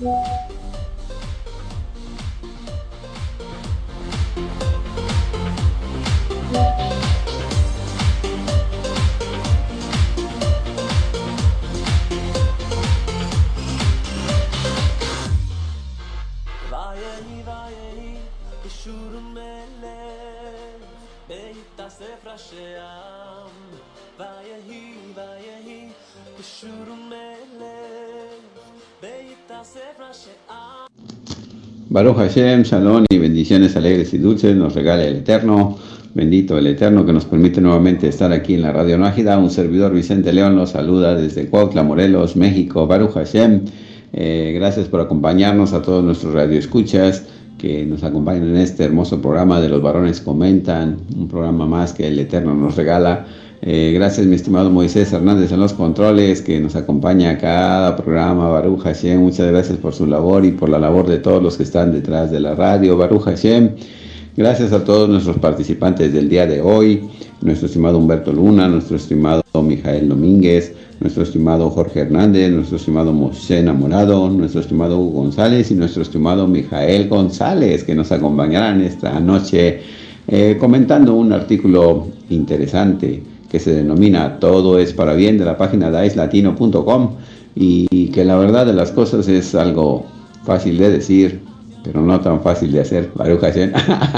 Baruch Hashem, Shalom y bendiciones alegres y dulces nos regala el Eterno, bendito el Eterno que nos permite nuevamente estar aquí en la Radio Nájida. Un servidor Vicente León los saluda desde Cuautla, Morelos, México. Baruch Hashem, gracias por acompañarnos a todos nuestros radioescuchas que nos acompañan en este hermoso programa de Los Varones Comentan, un programa más que el Eterno nos regala. Gracias mi estimado Moisés Hernández en los controles que nos acompaña a cada programa. Baruch Hashem, muchas gracias por su labor y por la labor de todos los que están detrás de la radio. Baruch Hashem, gracias a todos nuestros participantes del día de hoy, nuestro estimado Humberto Luna, nuestro estimado Mijael Domínguez, nuestro estimado Jorge Hernández, nuestro estimado Moshe Enamorado, nuestro estimado Hugo González y nuestro estimado Mijael González que nos acompañarán esta noche comentando un artículo interesante que se denomina Todo es para bien, de la página daislatino.com, y que la verdad de las cosas es algo fácil de decir, pero no tan fácil de hacer, Baruch Hashem,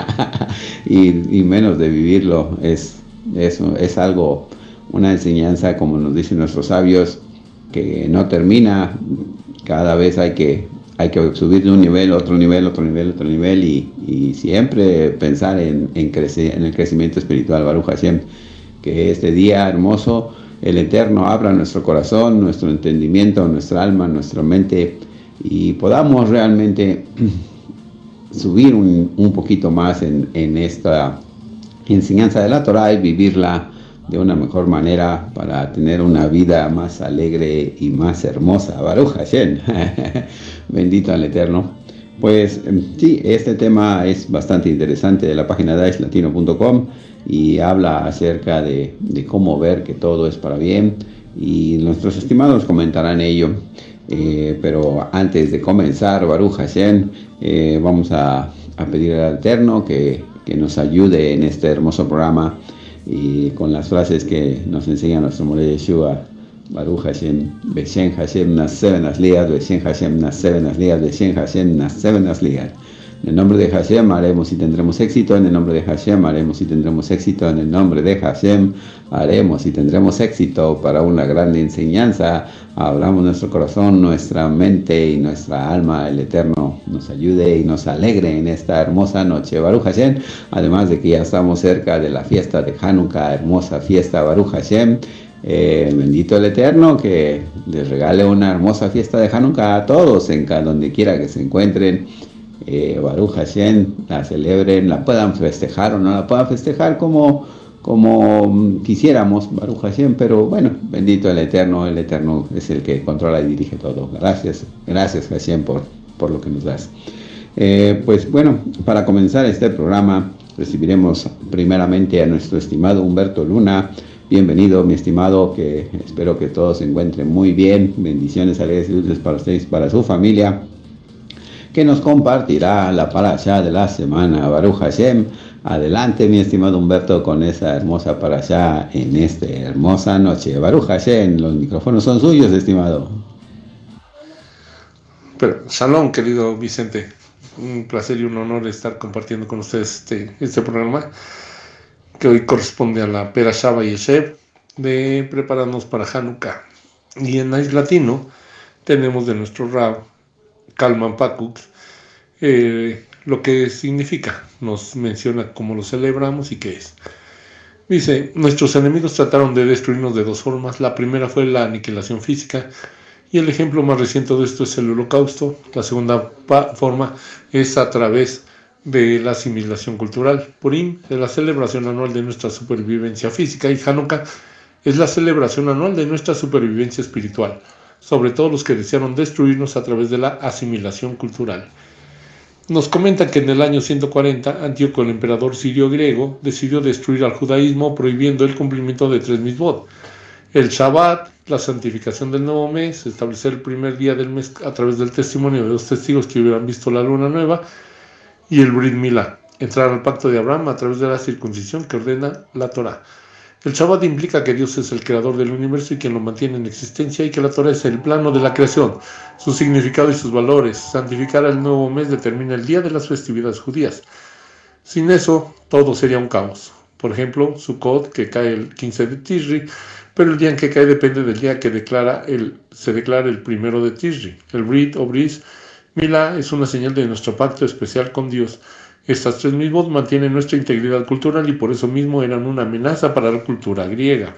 y menos de vivirlo. Es algo, una enseñanza, como nos dicen nuestros sabios, que no termina. Cada vez hay que subir de un nivel, otro nivel, y siempre pensar en el crecimiento espiritual, Baruch Hashem. Que este día hermoso, el Eterno abra nuestro corazón, nuestro entendimiento, nuestra alma, nuestra mente, y podamos realmente subir un poquito más en esta enseñanza de la Torah y vivirla de una mejor manera para tener una vida más alegre y más hermosa. Baruch Hashem, bendito al Eterno. Pues sí, este tema es bastante interesante, de la página daislatino.com, y habla acerca de cómo ver que todo es para bien, y nuestros estimados comentarán ello. Pero antes de comenzar, Baruch Hashem, vamos a pedir al Eterno que nos ayude en este hermoso programa, y con las frases que nos enseña nuestro Moré Yeshua. Baruch Hashem, Beshem Hashem Naseben Asliad, Beshem Hashem Naseben Asliad, Beshem Hashem Naseben Asliad. En el nombre de Hashem haremos y tendremos éxito, en el nombre de Hashem haremos y tendremos éxito, en el nombre de Hashem haremos y tendremos éxito para una gran enseñanza. Abramos nuestro corazón, nuestra mente y nuestra alma. El Eterno nos ayude y nos alegre en esta hermosa noche, Baruch Hashem. Además de que ya estamos cerca de la fiesta de Hanukkah, hermosa fiesta, Baruch Hashem. Bendito el Eterno que les regale una hermosa fiesta de Hanukkah a todos, donde quiera que se encuentren. Baruch Hashem, la celebren, la puedan festejar o no la puedan festejar como quisiéramos, Baruch Hashem, pero bueno, bendito el Eterno es el que controla y dirige todo. Gracias Hashem por lo que nos das. Pues bueno, para comenzar este programa recibiremos primeramente a nuestro estimado Humberto Luna. Bienvenido, mi estimado, que espero que todos se encuentren muy bien. Bendiciones alegres y dulces para ustedes y para su familia, que nos compartirá la parashá de la semana. Baruch Hashem. Adelante, mi estimado Humberto, con esa hermosa parashá en esta hermosa noche. Baruch Hashem, los micrófonos son suyos, estimado. Pero, shalom, querido Vicente. Un placer y un honor estar compartiendo con ustedes este programa, que hoy corresponde a la Perashá Vayeshev de Prepararnos para Hanukkah. Y en Ais Latino tenemos de nuestro Rab Kalman Pakuk lo que significa. Nos menciona cómo lo celebramos y qué es. Dice: nuestros enemigos trataron de destruirnos de dos formas. La primera fue la aniquilación física, y el ejemplo más reciente de esto es el Holocausto. La segunda forma es a través de la asimilación cultural. Purim es la celebración anual de nuestra supervivencia física, y Hanukkah es la celebración anual de nuestra supervivencia espiritual, sobre todo los que desearon destruirnos a través de la asimilación cultural. Nos comenta que en el año 140, Antíoco, el emperador sirio griego, decidió destruir al judaísmo prohibiendo el cumplimiento de 3 mitzvot. El Shabbat, la santificación del nuevo mes, establecer el primer día del mes a través del testimonio de los testigos que hubieran visto la luna nueva, y el Brit Milá, entrar al pacto de Abraham a través de la circuncisión que ordena la Torá. El Shabbat implica que Dios es el creador del universo y quien lo mantiene en existencia, y que la Torá es el plano de la creación, su significado y sus valores. Santificar el nuevo mes determina el día de las festividades judías. Sin eso, todo sería un caos. Por ejemplo, Sukkot, que cae el 15 de Tishri, pero el día en que cae depende del día que se declara el primero de Tishri. El Brit o Bris Milá es una señal de nuestro pacto especial con Dios. Estas tres mitzvot mantienen nuestra integridad cultural y por eso mismo eran una amenaza para la cultura griega.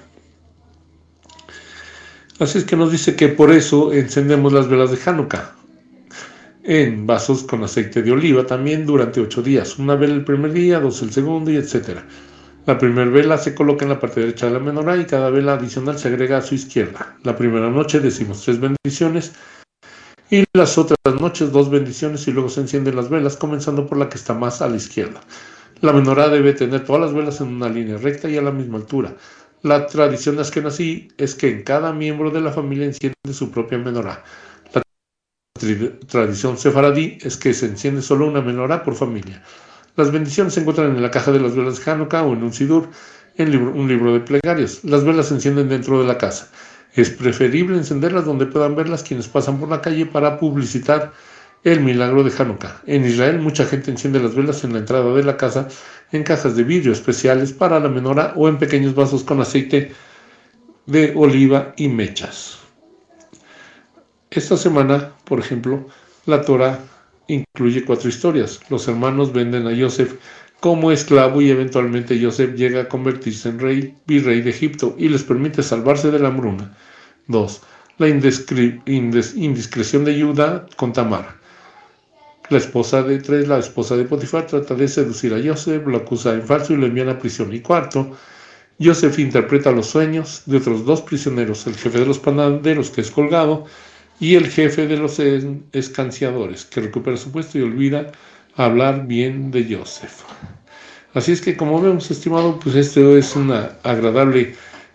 Así es que nos dice que por eso encendemos las velas de Hanukkah en vasos con aceite de oliva también durante 8 días. Una vela el primer día, 2 el segundo y etc. La primera vela se coloca en la parte derecha de la menorá y cada vela adicional se agrega a su izquierda. La primera noche decimos 3 bendiciones y las otras noches 2 bendiciones, y luego se encienden las velas, comenzando por la que está más a la izquierda. La menorá debe tener todas las velas en una línea recta y a la misma altura. La tradición askenazí es que en cada miembro de la familia enciende su propia menorá. La tradición sefaradí es que se enciende solo una menorá por familia. Las bendiciones se encuentran en la caja de las velas de Hanukkah o en un sidur, un libro de plegarias. Las velas se encienden dentro de la casa. Es preferible encenderlas donde puedan verlas quienes pasan por la calle para publicitar el milagro de Hanukkah. En Israel, mucha gente enciende las velas en la entrada de la casa, en cajas de vidrio especiales para la menorá o en pequeños vasos con aceite de oliva y mechas. Esta semana, por ejemplo, la Torá incluye 4 historias. Los hermanos venden a Yosef como esclavo y eventualmente Yosef llega a convertirse en virrey de Egipto y les permite salvarse de la hambruna. 2. La indiscreción de Judá con Tamar. La esposa de Potifar, trata de seducir a Yosef, lo acusa en falso y lo envían a prisión. Y 4. Yosef interpreta los sueños de otros 2 prisioneros, el jefe de los panaderos, que es colgado, y el jefe de los escanciadores, que recupera su puesto y olvida hablar bien de Yosef. Así es que, como vemos, estimado, pues esto es una agradable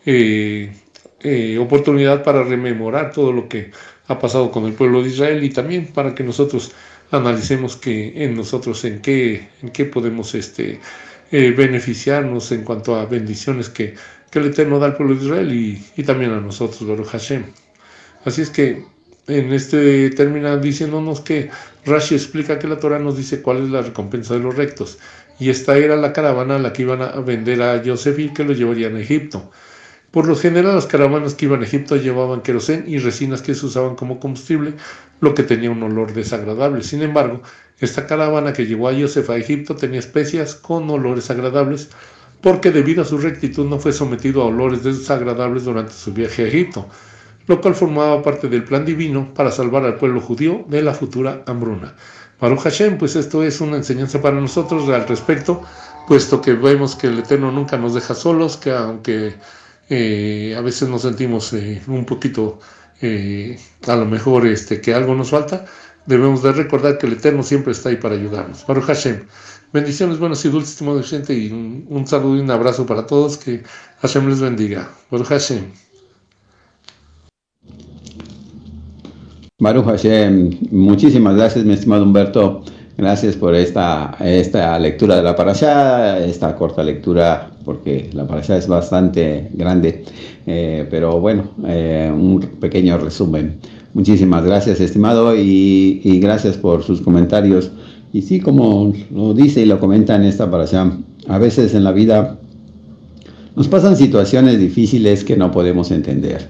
oportunidad para rememorar todo lo que ha pasado con el pueblo de Israel, y también para que nosotros analicemos en qué podemos beneficiarnos en cuanto a bendiciones que el Eterno da al pueblo de Israel y también a nosotros, Baruch Hashem. Así es que termina diciéndonos que Rashi explica que la Torah nos dice cuál es la recompensa de los rectos, y esta era la caravana a la que iban a vender a Yosef y que lo llevarían a Egipto. Por lo general, las caravanas que iban a Egipto llevaban querosén y resinas que se usaban como combustible, lo que tenía un olor desagradable. Sin embargo, esta caravana que llevó a Yosef a Egipto tenía especias con olores agradables, porque debido a su rectitud no fue sometido a olores desagradables durante su viaje a Egipto, lo cual formaba parte del plan divino para salvar al pueblo judío de la futura hambruna. Baruch Hashem, pues esto es una enseñanza para nosotros al respecto, puesto que vemos que el Eterno nunca nos deja solos, que aunque a veces nos sentimos un poquito, a lo mejor que algo nos falta, debemos de recordar que el Eterno siempre está ahí para ayudarnos. Baruch Hashem. Bendiciones buenas y dulces, estimado gente, y un saludo y un abrazo para todos, que Hashem les bendiga. Baruch Hashem. Baruch Hashem, muchísimas gracias, mi estimado Humberto. Gracias por esta lectura de la parashá, esta corta lectura, porque la parashá es bastante grande, pero bueno, un pequeño resumen. Muchísimas gracias, estimado, y gracias por sus comentarios. Y sí, como lo dice y lo comenta en esta parashá, a veces en la vida nos pasan situaciones difíciles que no podemos entender.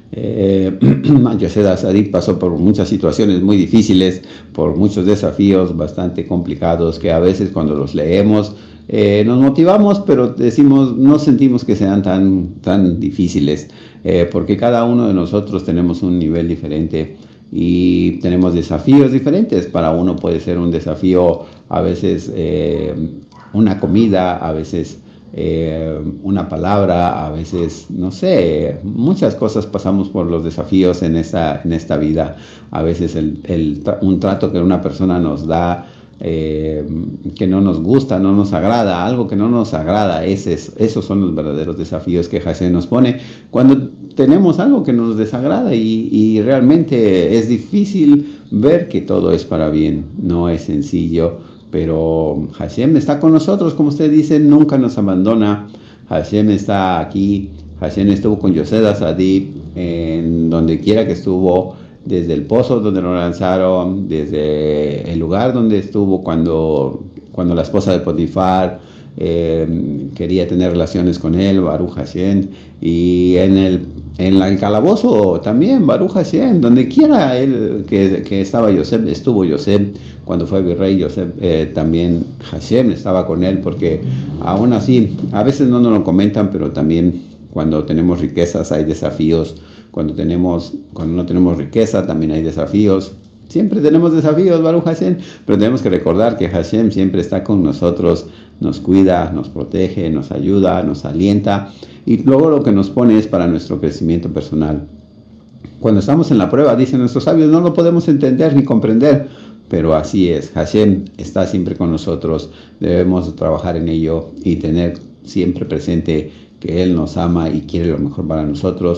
Yosef Atzadik pasó por muchas situaciones muy difíciles, por muchos desafíos bastante complicados, que a veces cuando los leemos nos motivamos, pero no sentimos que sean tan difíciles, porque cada uno de nosotros tenemos un nivel diferente y tenemos desafíos diferentes. Para uno puede ser un desafío a veces una comida, a veces una palabra, a veces, no sé, muchas cosas pasamos por los desafíos en esta vida. A veces un trato que una persona nos da que no nos gusta, no nos agrada, algo que no nos agrada, esos son los verdaderos desafíos que Hashem nos pone. Cuando tenemos algo que nos desagrada y realmente es difícil ver que todo es para bien. No es sencillo, pero Hashem está con nosotros, como usted dice, nunca nos abandona. Hashem está aquí. Hashem estuvo con Yosef Asadi en donde quiera que estuvo, desde el pozo donde lo lanzaron, desde el lugar donde estuvo cuando la esposa de Potifar quería tener relaciones con él, Baruch Hashem, y en el calabozo también, Baruch Hashem, donde quiera él que estaba Yosef, estuvo Yosef, cuando fue virrey Yosef, también Hashem estaba con él, porque aún así, a veces no nos lo comentan, pero también cuando tenemos riquezas hay desafíos, cuando no tenemos riqueza también hay desafíos. Siempre tenemos desafíos, Baruch Hashem, pero tenemos que recordar que Hashem siempre está con nosotros, nos cuida, nos protege, nos ayuda, nos alienta, y luego lo que nos pone es para nuestro crecimiento personal. Cuando estamos en la prueba, dicen nuestros sabios, no lo podemos entender ni comprender, pero así es, Hashem está siempre con nosotros, debemos trabajar en ello y tener siempre presente que Él nos ama y quiere lo mejor para nosotros,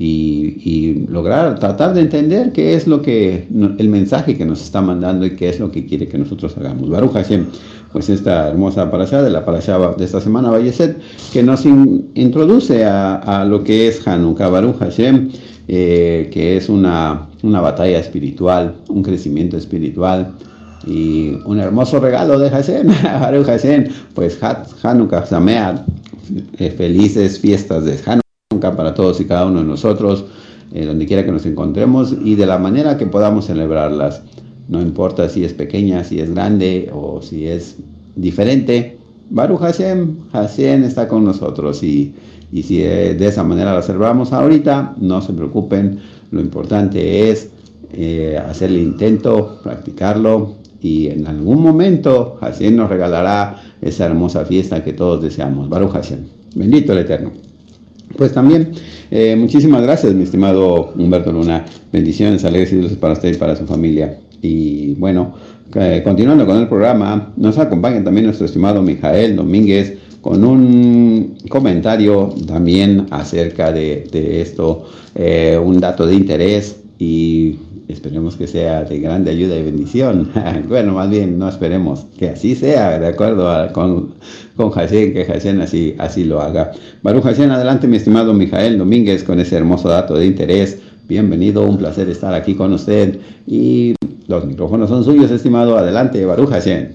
y tratar de entender qué es el mensaje que nos está mandando y qué es lo que quiere que nosotros hagamos. Baruch Hashem, pues esta hermosa parashá de la parashá de esta semana, Vayeshet, que nos introduce a lo que es Hanukkah, Baruch Hashem, que es una batalla espiritual, un crecimiento espiritual y un hermoso regalo de Hashem, Baruch Hashem, pues Hanukkah Sameach, felices fiestas de Hanukkah para todos y cada uno de nosotros, donde quiera que nos encontremos y de la manera que podamos celebrarlas. No importa si es pequeña, si es grande o si es diferente. Baruch Hashem, Hashem está con nosotros y si de esa manera la celebramos ahorita, no se preocupen. Lo importante es hacer el intento, practicarlo y en algún momento Hashem nos regalará esa hermosa fiesta que todos deseamos. Baruch Hashem, bendito el Eterno. Pues también, muchísimas gracias, mi estimado Humberto Luna. Bendiciones, alegres y dulces para usted y para su familia. Y bueno, continuando con el programa, nos acompaña también nuestro estimado Mijael Domínguez con un comentario también acerca de esto, un dato de interés y esperemos que sea de grande ayuda y bendición. Bueno, más bien no esperemos que así sea, de acuerdo con Hashem, que Hashem así lo haga. Baruch Hashem, adelante mi estimado Mijael Domínguez con ese hermoso dato de interés. Bienvenido, un placer estar aquí con usted y los micrófonos son suyos, estimado. Adelante, Baruch Hashem.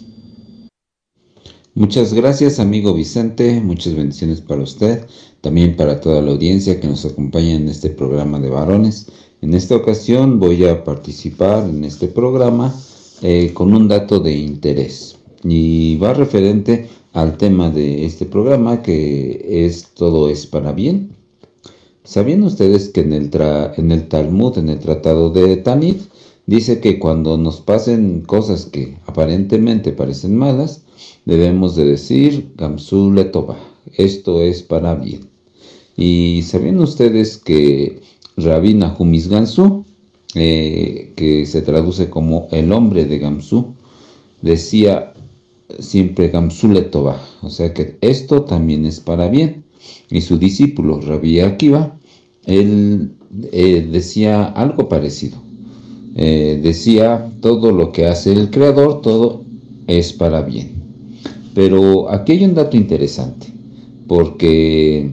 Muchas gracias, amigo Vicente, muchas bendiciones para usted, también para toda la audiencia que nos acompaña en este programa de varones. En esta ocasión voy a participar en este programa con un dato de interés y va referente al tema de este programa, que es todo es para bien. ¿Sabían ustedes que en el Talmud, en el tratado de Tanit, dice que cuando nos pasen cosas que aparentemente parecen malas, debemos de decir Gamsu Letová, esto es para bien? ¿Y sabían ustedes que Rabbi Nahum Gamsu, que se traduce como el hombre de Gamsu, decía siempre Gamsu Letová, o sea que esto también es para bien? Y su discípulo Rabbi Akiva, él decía algo parecido, decía todo lo que hace el Creador, todo es para bien. Pero aquí hay un dato interesante, porque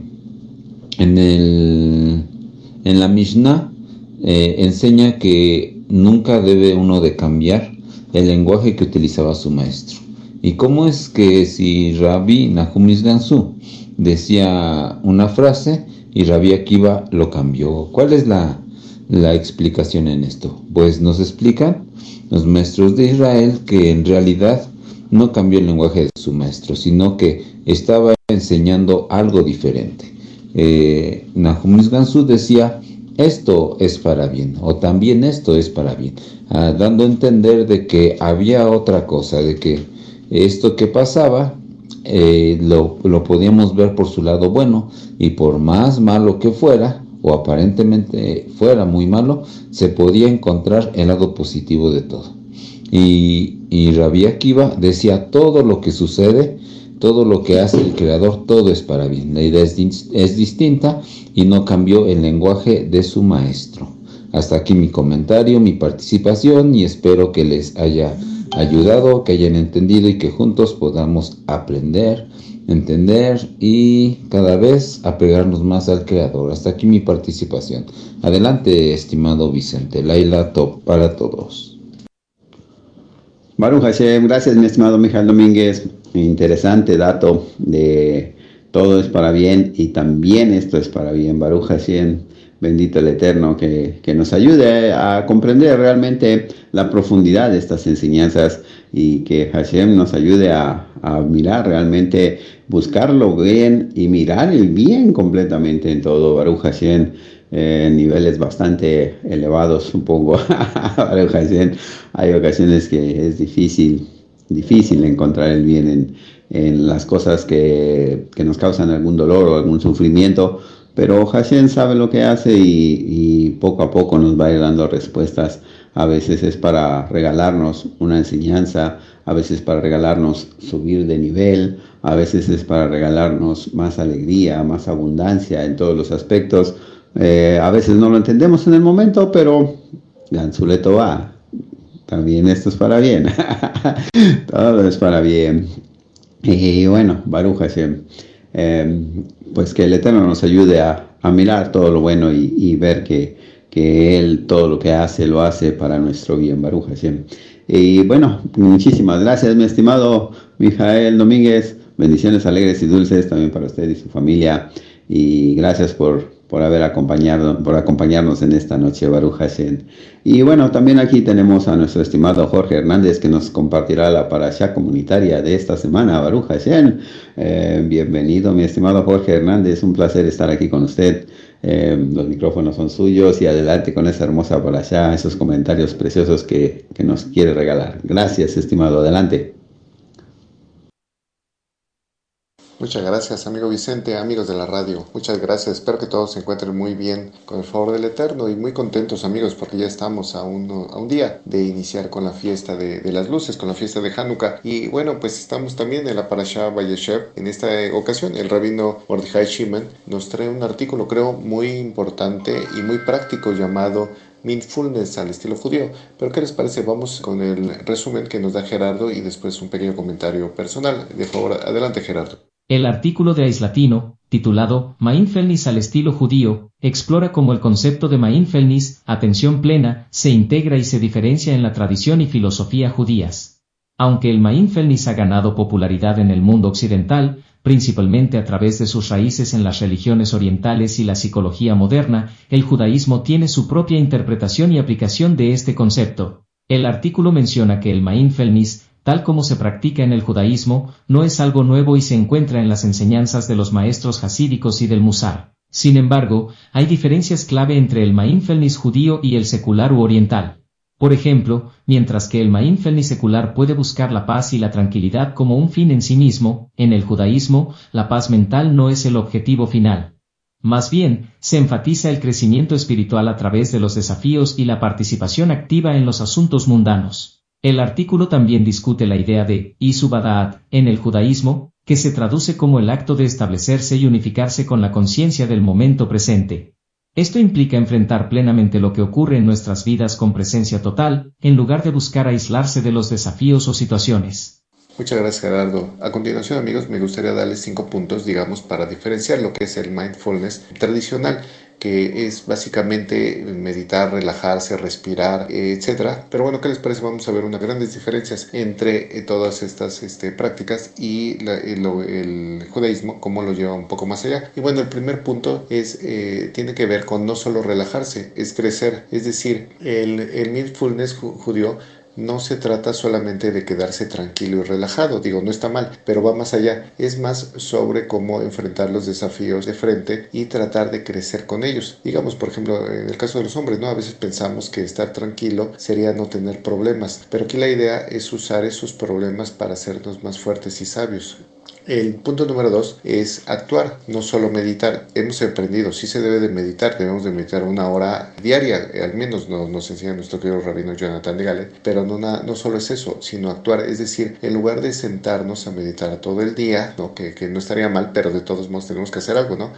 en la Mishnah enseña que nunca debe uno de cambiar el lenguaje que utilizaba su maestro. ¿Y cómo es que si Rabbi Nahum Gamsu decía una frase y Rabbi Akiva lo cambió? ¿Cuál es la explicación en esto? Pues nos explican los maestros de Israel que en realidad no cambió el lenguaje de su maestro, sino que estaba enseñando algo diferente. Nahum Gamsu decía, esto es para bien, o también esto es para bien, dando a entender de que había otra cosa, de que esto que pasaba lo podíamos ver por su lado bueno, y por más malo que fuera, o aparentemente fuera muy malo, se podía encontrar el lado positivo de todo. Y Rabbi Akiva decía, todo lo que sucede, todo lo que hace el Creador, todo es para bien. La idea es distinta y no cambió el lenguaje de su maestro. Hasta aquí mi comentario, mi participación, y espero que les haya ayudado, que hayan entendido y que juntos podamos aprender, entender y cada vez apegarnos más al Creador. Hasta aquí mi participación. Adelante, estimado Vicente. Laila Top para todos. Baruch Hashem, gracias mi estimado Mijael Domínguez. Interesante dato de todo es para bien y también esto es para bien. Baruch Hashem, bendito el Eterno, que nos ayude a comprender realmente la profundidad de estas enseñanzas y que Hashem nos ayude a mirar realmente, buscarlo bien y mirar el bien completamente en todo. Baruch Hashem. Niveles bastante elevados, supongo. Hay ocasiones que es difícil encontrar el bien en las cosas que nos causan algún dolor o algún sufrimiento, pero Hashem sabe lo que hace y poco a poco nos va a ir dando respuestas. A veces es para regalarnos una enseñanza, a veces para regalarnos subir de nivel, a veces es para regalarnos más alegría, más abundancia en todos los aspectos. A veces no lo entendemos en el momento, pero Gansuleto va. También esto es para bien. Todo es para bien. Y bueno, Baruch Hashem. Pues que el Eterno nos ayude a mirar todo lo bueno y ver que Él todo lo que hace lo hace para nuestro bien. Baruch Hashem. Y bueno, muchísimas gracias, mi estimado Mijael Domínguez. Bendiciones alegres y dulces también para usted y su familia. Y gracias por acompañarnos en esta noche, Baruch Hashem. Y bueno, también aquí tenemos a nuestro estimado Jorge Hernández, que nos compartirá la parashá comunitaria de esta semana, Baruch Hashem. Bienvenido, mi estimado Jorge Hernández, un placer estar aquí con usted. Los micrófonos son suyos y adelante con esa hermosa parashá, esos comentarios preciosos que nos quiere regalar. Gracias, estimado, adelante. Muchas gracias, amigo Vicente, amigos de la radio. Muchas gracias. Espero que todos se encuentren muy bien con el favor del Eterno y muy contentos, amigos, porque ya estamos a un día de iniciar con la fiesta de las luces, con la fiesta de Hanukkah. Y bueno, pues estamos también en la Parashá Vayeshev. En esta ocasión, el rabino Mordechai Shimon nos trae un artículo, creo, muy importante y muy práctico llamado Mindfulness al estilo judío. Pero ¿qué les parece? Vamos con el resumen que nos da Gerardo y después un pequeño comentario personal. De favor, adelante, Gerardo. El artículo de Aislatino, titulado Mindfulness al estilo judío, explora cómo el concepto de mindfulness, atención plena, se integra y se diferencia en la tradición y filosofía judías. Aunque el mindfulness ha ganado popularidad en el mundo occidental, principalmente a través de sus raíces en las religiones orientales y la psicología moderna, el judaísmo tiene su propia interpretación y aplicación de este concepto. El artículo menciona que el mindfulness, tal como se practica en el judaísmo, no es algo nuevo y se encuentra en las enseñanzas de los maestros hasídicos y del Musar. Sin embargo, hay diferencias clave entre el mindfulness judío y el secular u oriental. Por ejemplo, mientras que el mindfulness secular puede buscar la paz y la tranquilidad como un fin en sí mismo, en el judaísmo, la paz mental no es el objetivo final. Más bien, se enfatiza el crecimiento espiritual a través de los desafíos y la participación activa en los asuntos mundanos. El artículo también discute la idea de Isubadaat en el judaísmo, que se traduce como el acto de establecerse y unificarse con la conciencia del momento presente. Esto implica enfrentar plenamente lo que ocurre en nuestras vidas con presencia total, en lugar de buscar aislarse de los desafíos o situaciones. Muchas gracias, Gerardo. A continuación, amigos, me gustaría darles 5 puntos, digamos, para diferenciar lo que es el mindfulness tradicional, que es básicamente meditar, relajarse, respirar, etc. Pero bueno, ¿qué les parece? Vamos a ver unas grandes diferencias entre todas estas prácticas y el judaísmo, cómo lo lleva un poco más allá. Y bueno, el primer punto tiene que ver con no solo relajarse, es crecer. Es decir, el mindfulness judío no se trata solamente de quedarse tranquilo y relajado, digo, no está mal, pero va más allá, es más sobre cómo enfrentar los desafíos de frente y tratar de crecer con ellos. Digamos, por ejemplo, en el caso de los hombres, ¿no? A veces pensamos que estar tranquilo sería no tener problemas, pero aquí la idea es usar esos problemas para hacernos más fuertes y sabios. El punto número 2 es actuar, no solo meditar. Hemos aprendido, sí se debe de meditar, debemos de meditar 1 hora diaria, al menos nos enseña nuestro querido rabino Jonathan de Gallet, pero no solo es eso, sino actuar, es decir, en lugar de sentarnos a meditar todo el día, ¿no? Que no estaría mal, pero de todos modos tenemos que hacer algo, ¿no?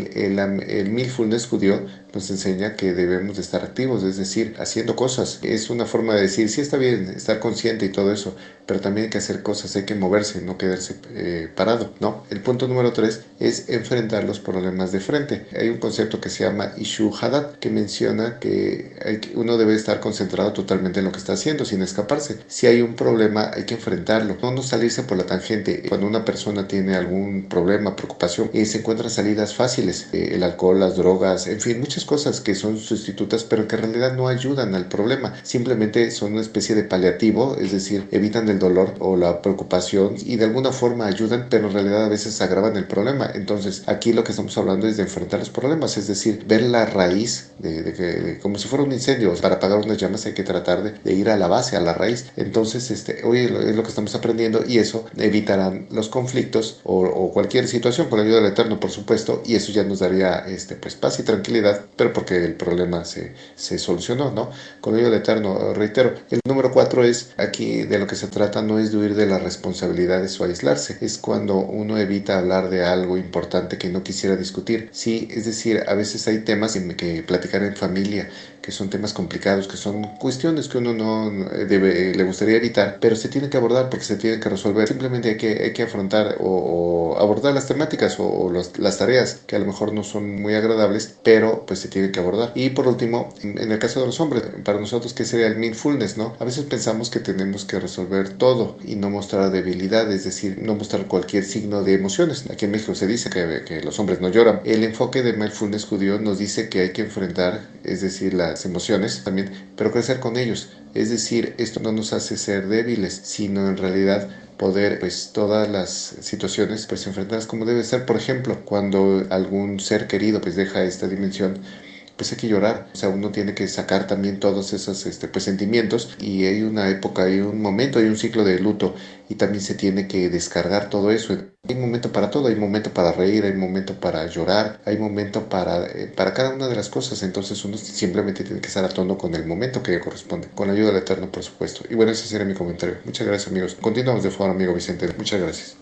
El mindfulness judío nos enseña que debemos de estar activos, es decir, haciendo cosas. Es una forma de decir, sí está bien estar consciente y todo eso, pero también hay que hacer cosas, hay que moverse, no quedarse parado, ¿no? El punto número 3 es enfrentar los problemas de frente. Hay un concepto que se llama Ishu Hadat, que menciona que uno debe estar concentrado totalmente en lo que está haciendo, sin escaparse. Si hay un problema, hay que enfrentarlo, no salirse por la tangente. Cuando una persona tiene algún problema, preocupación, se encuentran salidas fáciles, el alcohol, las drogas, en fin, muchas cosas que son sustitutas, pero que en realidad no ayudan al problema, simplemente son una especie de paliativo, es decir, evitan el dolor o la preocupación y de alguna forma ayudan, pero en realidad a veces agravan el problema. Entonces aquí lo que estamos hablando es de enfrentar los problemas, es decir, ver la raíz como si fuera un incendio. Para apagar unas llamas hay que tratar de ir a la base, a la raíz. Entonces hoy es lo que estamos aprendiendo, y eso evitarán los conflictos o cualquier situación con la ayuda del Eterno, por supuesto, y eso ya nos daría pues paz y tranquilidad, pero porque el problema se solucionó, ¿no? Con la ayuda del Eterno, reitero. El número 4 es, aquí de lo que se trata no es de huir de las responsabilidades o aislarse, es cuando uno evita hablar de algo importante que no quisiera discutir. Sí, es decir, a veces hay temas que platicar en familia, que son temas complicados, que son cuestiones que uno no le gustaría evitar, pero se tiene que abordar porque se tiene que resolver. Simplemente hay que afrontar o abordar las temáticas o las tareas que a lo mejor no son muy agradables, pero pues se tienen que abordar. Y por último, en el caso de los hombres, para nosotros, ¿qué sería el mindfulness, no? A veces pensamos que tenemos que resolver todo y no mostrar debilidad, es decir, no mostrar cualquier signo de emociones. Aquí en México se dice que los hombres no lloran. El enfoque de mindfulness judío nos dice que hay que enfrentar, es decir, las emociones también, pero crecer con ellos. Es decir, esto no nos hace ser débiles, sino en realidad poder, pues, todas las situaciones, pues, enfrentarlas como debe ser. Por ejemplo, cuando algún ser querido, pues, deja esta dimensión, pues hay que llorar. O sea, uno tiene que sacar también todos esos pues, sentimientos, y hay una época, hay un momento, hay un ciclo de luto, y también se tiene que descargar todo eso. Hay un momento para todo, hay un momento para reír, hay un momento para llorar, hay un momento para cada una de las cosas. Entonces uno simplemente tiene que estar a tono con el momento que corresponde, con la ayuda del Eterno, por supuesto. Y bueno, ese sería mi comentario. Muchas gracias, amigos. Continuamos de favor, amigo Vicente. Muchas gracias.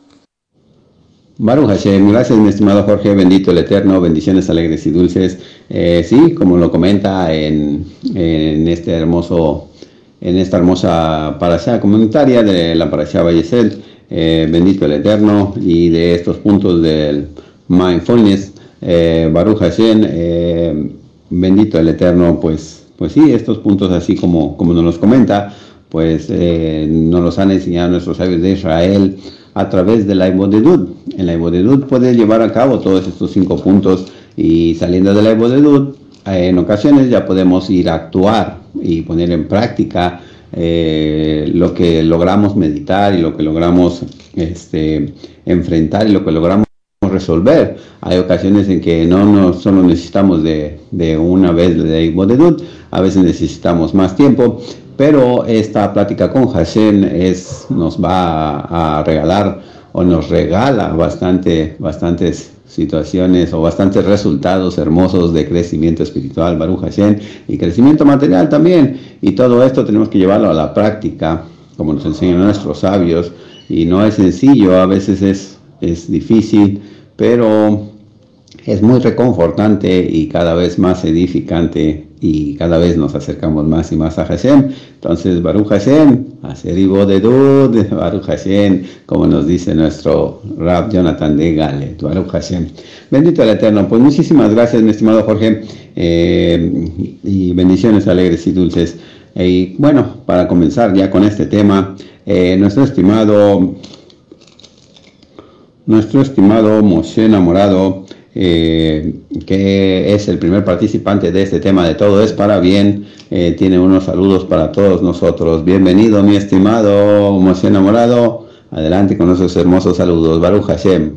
Baruch Hashem, gracias mi estimado Jorge, bendito el Eterno, bendiciones alegres y dulces. Sí, como lo comenta en esta hermosa parashá comunitaria de la parashá Vayesel, bendito el Eterno, y de estos puntos del mindfulness, Baruch Hashem, bendito el Eterno, pues sí, estos puntos así como nos los comenta, pues nos los han enseñado nuestros sabios de Israel a través de la Ibodedut. En la Ibodedut puede llevar a cabo todos estos 5 puntos, y saliendo de la Ibodedut, en ocasiones ya podemos ir a actuar y poner en práctica lo que logramos meditar y lo que logramos enfrentar y lo que logramos resolver. Hay ocasiones en que no solo necesitamos de una vez de Ibodedut, a veces necesitamos más tiempo, pero esta plática con Hashem nos va a regalar, o nos regala bastantes situaciones o bastantes resultados hermosos de crecimiento espiritual, Baruch Hashem, y crecimiento material también. Y todo esto tenemos que llevarlo a la práctica, como nos enseñan nuestros sabios, y no es sencillo, a veces es difícil, pero es muy reconfortante y cada vez más edificante, y cada vez nos acercamos más y más a Hashem. Entonces, Baruch Hashem, hacer Ibodedut, Baruch Hashem, como nos dice nuestro Rab Jonathan de Gallet, Baruch Hashem. Bendito el Eterno. Pues muchísimas gracias, mi estimado Jorge, y bendiciones alegres y dulces. Y bueno, para comenzar ya con este tema, nuestro estimado Moshe enamorado, que es el primer participante de este tema de Todo es para Bien, tiene unos saludos para todos nosotros. Bienvenido, mi estimado Moshe enamorado, adelante con esos hermosos saludos. Baruch Hashem.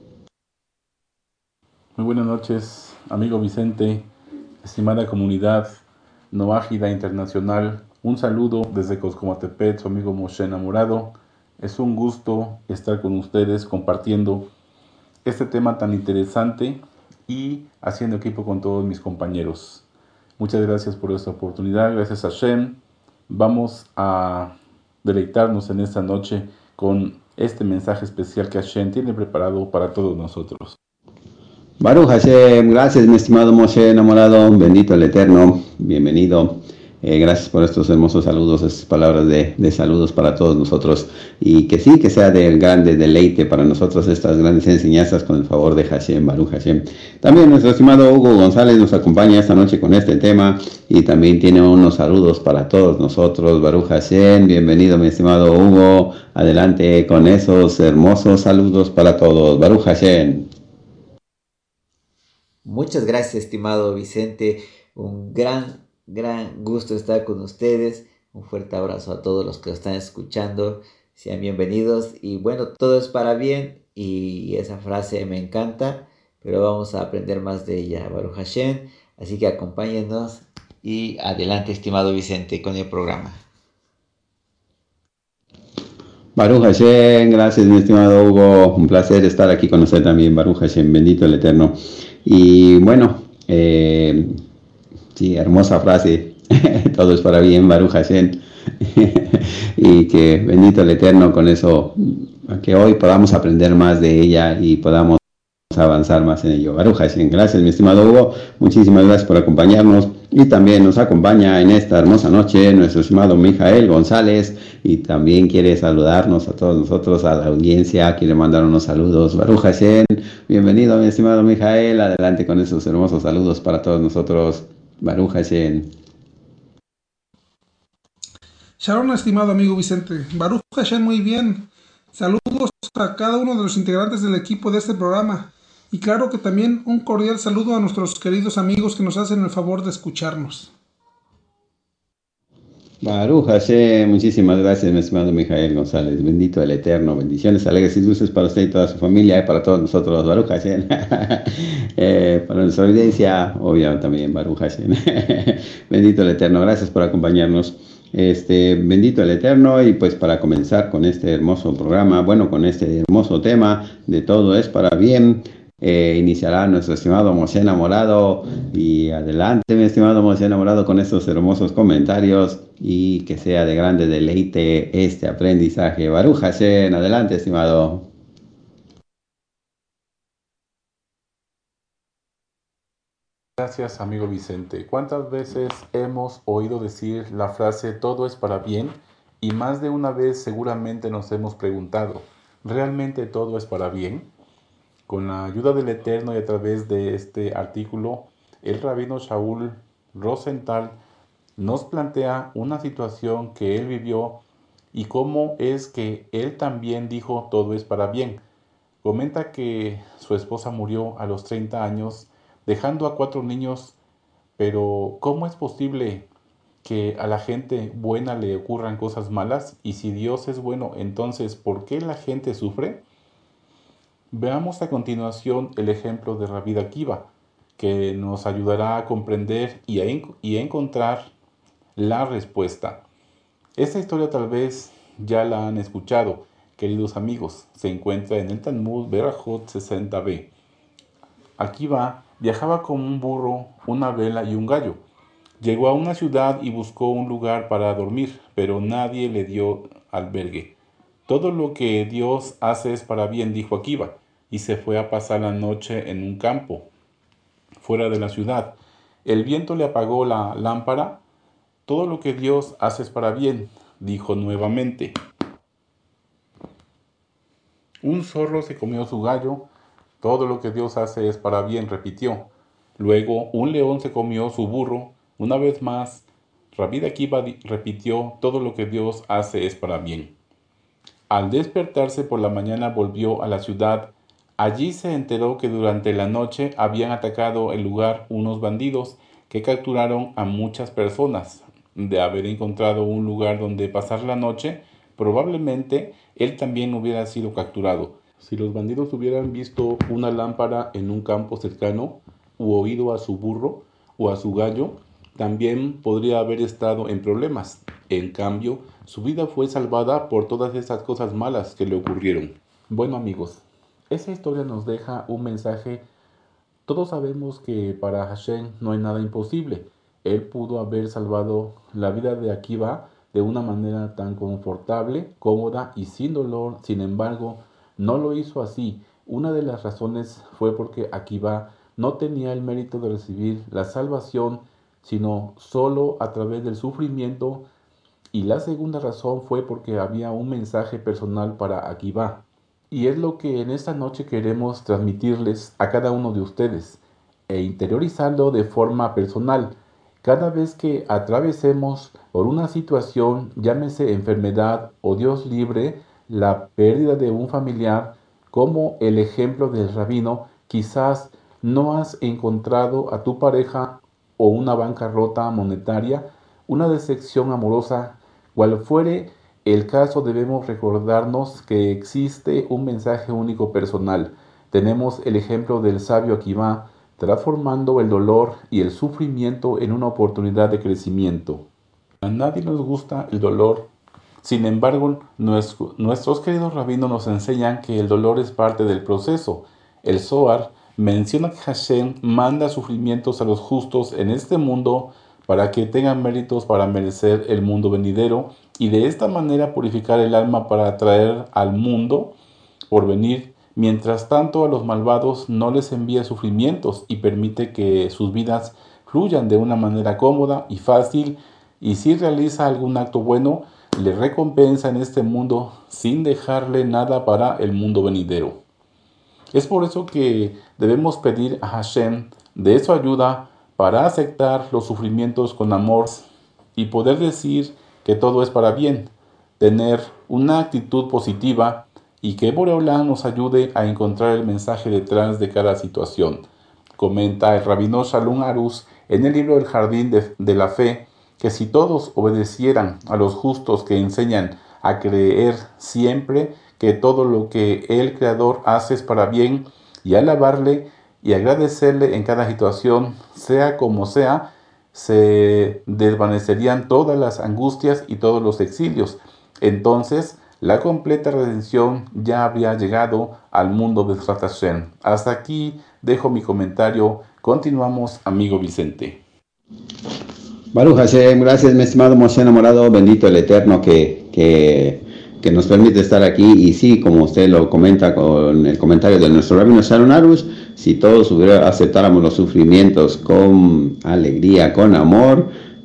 Muy buenas noches, amigo Vicente, estimada comunidad Noágida Internacional. Un saludo desde Coscomatepet, su amigo Moshe enamorado. Es un gusto estar con ustedes compartiendo este tema tan interesante y haciendo equipo con todos mis compañeros. Muchas gracias por esta oportunidad, gracias a Hashem. Vamos a deleitarnos en esta noche con este mensaje especial que Hashem tiene preparado para todos nosotros. Baruch Hashem, gracias mi estimado Moshe enamorado, bendito el Eterno, bienvenido. Gracias por estos hermosos saludos, estas palabras de saludos para todos nosotros. Y que sí, que sea del grande deleite para nosotros estas grandes enseñanzas con el favor de Hashem, Baruch Hashem. También nuestro estimado Hugo González nos acompaña esta noche con este tema y también tiene unos saludos para todos nosotros. Baruch Hashem, bienvenido mi estimado Hugo. Adelante con esos hermosos saludos para todos. Baruch Hashem. Muchas gracias, estimado Vicente. Un gran gusto estar con ustedes. Un fuerte abrazo a todos los que están escuchando. Sean bienvenidos. Y bueno, todo es para bien. Y esa frase me encanta, pero vamos a aprender más de ella, Baruch Hashem. Así que acompáñenos y adelante, estimado Vicente, con el programa. Baruch Hashem, gracias mi estimado Hugo. Un placer estar aquí con usted también, Baruch Hashem, bendito el Eterno. Y bueno, sí, hermosa frase, todo es para bien, Baruch Hashem, y que bendito el Eterno con eso, que hoy podamos aprender más de ella y podamos avanzar más en ello. Baruch Hashem, gracias mi estimado Hugo, muchísimas gracias por acompañarnos. Y también nos acompaña en esta hermosa noche nuestro estimado Mijael González y también quiere saludarnos a todos nosotros, a la audiencia, quiere mandar unos saludos. Baruch Hashem, bienvenido mi estimado Mijael, adelante con esos hermosos saludos para todos nosotros. Baruch Hashem. Shalom, estimado amigo Vicente. Baruch Hashem, muy bien. Saludos a cada uno de los integrantes del equipo de este programa. Y claro que también un cordial saludo a nuestros queridos amigos que nos hacen el favor de escucharnos. Baruch Hashem, muchísimas gracias mi estimado Mijael González, bendito el Eterno, bendiciones alegres y dulces para usted y toda su familia y para todos nosotros, Baruch Hashem. Para nuestra audiencia, obviamente también Baruch Hashem. Bendito el Eterno, gracias por acompañarnos. Bendito el Eterno, y pues para comenzar con este hermoso programa, bueno, con este hermoso tema de todo es para bien, iniciará nuestro estimado Moshe enamorado. Y adelante mi estimado Moshe enamorado con estos hermosos comentarios y que sea de grande deleite este aprendizaje. Baruch Hashem, adelante estimado. Gracias, amigo Vicente. ¿Cuántas veces hemos oído decir la frase todo es para bien? Y más de una vez seguramente nos hemos preguntado, ¿realmente todo es para bien? Con la ayuda del Eterno y a través de este artículo, el rabino Shaul Rosenthal nos plantea una situación que él vivió y cómo es que él también dijo todo es para bien. Comenta que su esposa murió a los 30 años, dejando a 4 niños, pero ¿cómo es posible que a la gente buena le ocurran cosas malas? Y si Dios es bueno, entonces, ¿por qué la gente sufre? Veamos a continuación el ejemplo de Rabbi Akiva, que nos ayudará a comprender y a encontrar la respuesta. Esta historia tal vez ya la han escuchado, queridos amigos. Se encuentra en el Talmud Berajot 60b. Akiva viajaba con un burro, una vela y un gallo. Llegó a una ciudad y buscó un lugar para dormir, pero nadie le dio albergue. Todo lo que Dios hace es para bien, dijo Akiva, y se fue a pasar la noche en un campo, fuera de la ciudad. El viento le apagó la lámpara. Todo lo que Dios hace es para bien, dijo nuevamente. Un zorro se comió su gallo. Todo lo que Dios hace es para bien, repitió. Luego un león se comió su burro. Una vez más, Rabbi Akiva repitió, todo lo que Dios hace es para bien. Al despertarse por la mañana volvió a la ciudad. Allí se enteró que durante la noche habían atacado el lugar unos bandidos que capturaron a muchas personas. De haber encontrado un lugar donde pasar la noche, probablemente él también hubiera sido capturado. Si los bandidos hubieran visto una lámpara en un campo cercano, u oído a su burro o a su gallo, también podría haber estado en problemas. En cambio, su vida fue salvada por todas esas cosas malas que le ocurrieron. Bueno amigos, esa historia nos deja un mensaje. Todos sabemos que para Hashem no hay nada imposible. Él pudo haber salvado la vida de Akiva de una manera tan confortable, cómoda y sin dolor. Sin embargo, no lo hizo así. Una de las razones fue porque Akiva no tenía el mérito de recibir la salvación, sino solo a través del sufrimiento. Y la segunda razón fue porque había un mensaje personal para Akiva. Y es lo que en esta noche queremos transmitirles a cada uno de ustedes e interiorizarlo de forma personal. Cada vez que atravesemos por una situación, llámese enfermedad o Dios libre, la pérdida de un familiar, como el ejemplo del rabino, quizás no has encontrado a tu pareja o una bancarrota monetaria, una decepción amorosa, cual fuere el caso, debemos recordarnos que existe un mensaje único personal. Tenemos el ejemplo del sabio Akiva, transformando el dolor y el sufrimiento en una oportunidad de crecimiento. A nadie nos gusta el dolor. Sin embargo, nuestros queridos rabinos nos enseñan que el dolor es parte del proceso. El Zohar menciona que Hashem manda sufrimientos a los justos en este mundo para que tengan méritos para merecer el mundo venidero y de esta manera purificar el alma para atraer al mundo por venir. Mientras tanto, a los malvados no les envía sufrimientos y permite que sus vidas fluyan de una manera cómoda y fácil, y si realiza algún acto bueno, le recompensa en este mundo sin dejarle nada para el mundo venidero. Es por eso que debemos pedir a Hashem de su ayuda para aceptar los sufrimientos con amor y poder decir que todo es para bien, tener una actitud positiva y que Boreolán nos ayude a encontrar el mensaje detrás de cada situación. Comenta el rabino Shalom Arus en el libro del Jardín de la Fe que si todos obedecieran a los justos que enseñan a creer siempre que todo lo que el Creador hace es para bien y alabarle y agradecerle en cada situación, sea como sea, se desvanecerían todas las angustias y todos los exilios. Entonces, la completa redención ya habría llegado al mundo de Bezrat Hashem. Hasta aquí dejo mi comentario. Continuamos, amigo Vicente. Baruch Hashem, gracias, mi estimado Moshe enamorado, bendito el Eterno que nos permite estar aquí. Y sí, como usted lo comenta con el comentario de nuestro rabino Sharon Arush, si todos aceptáramos los sufrimientos con alegría, con amor,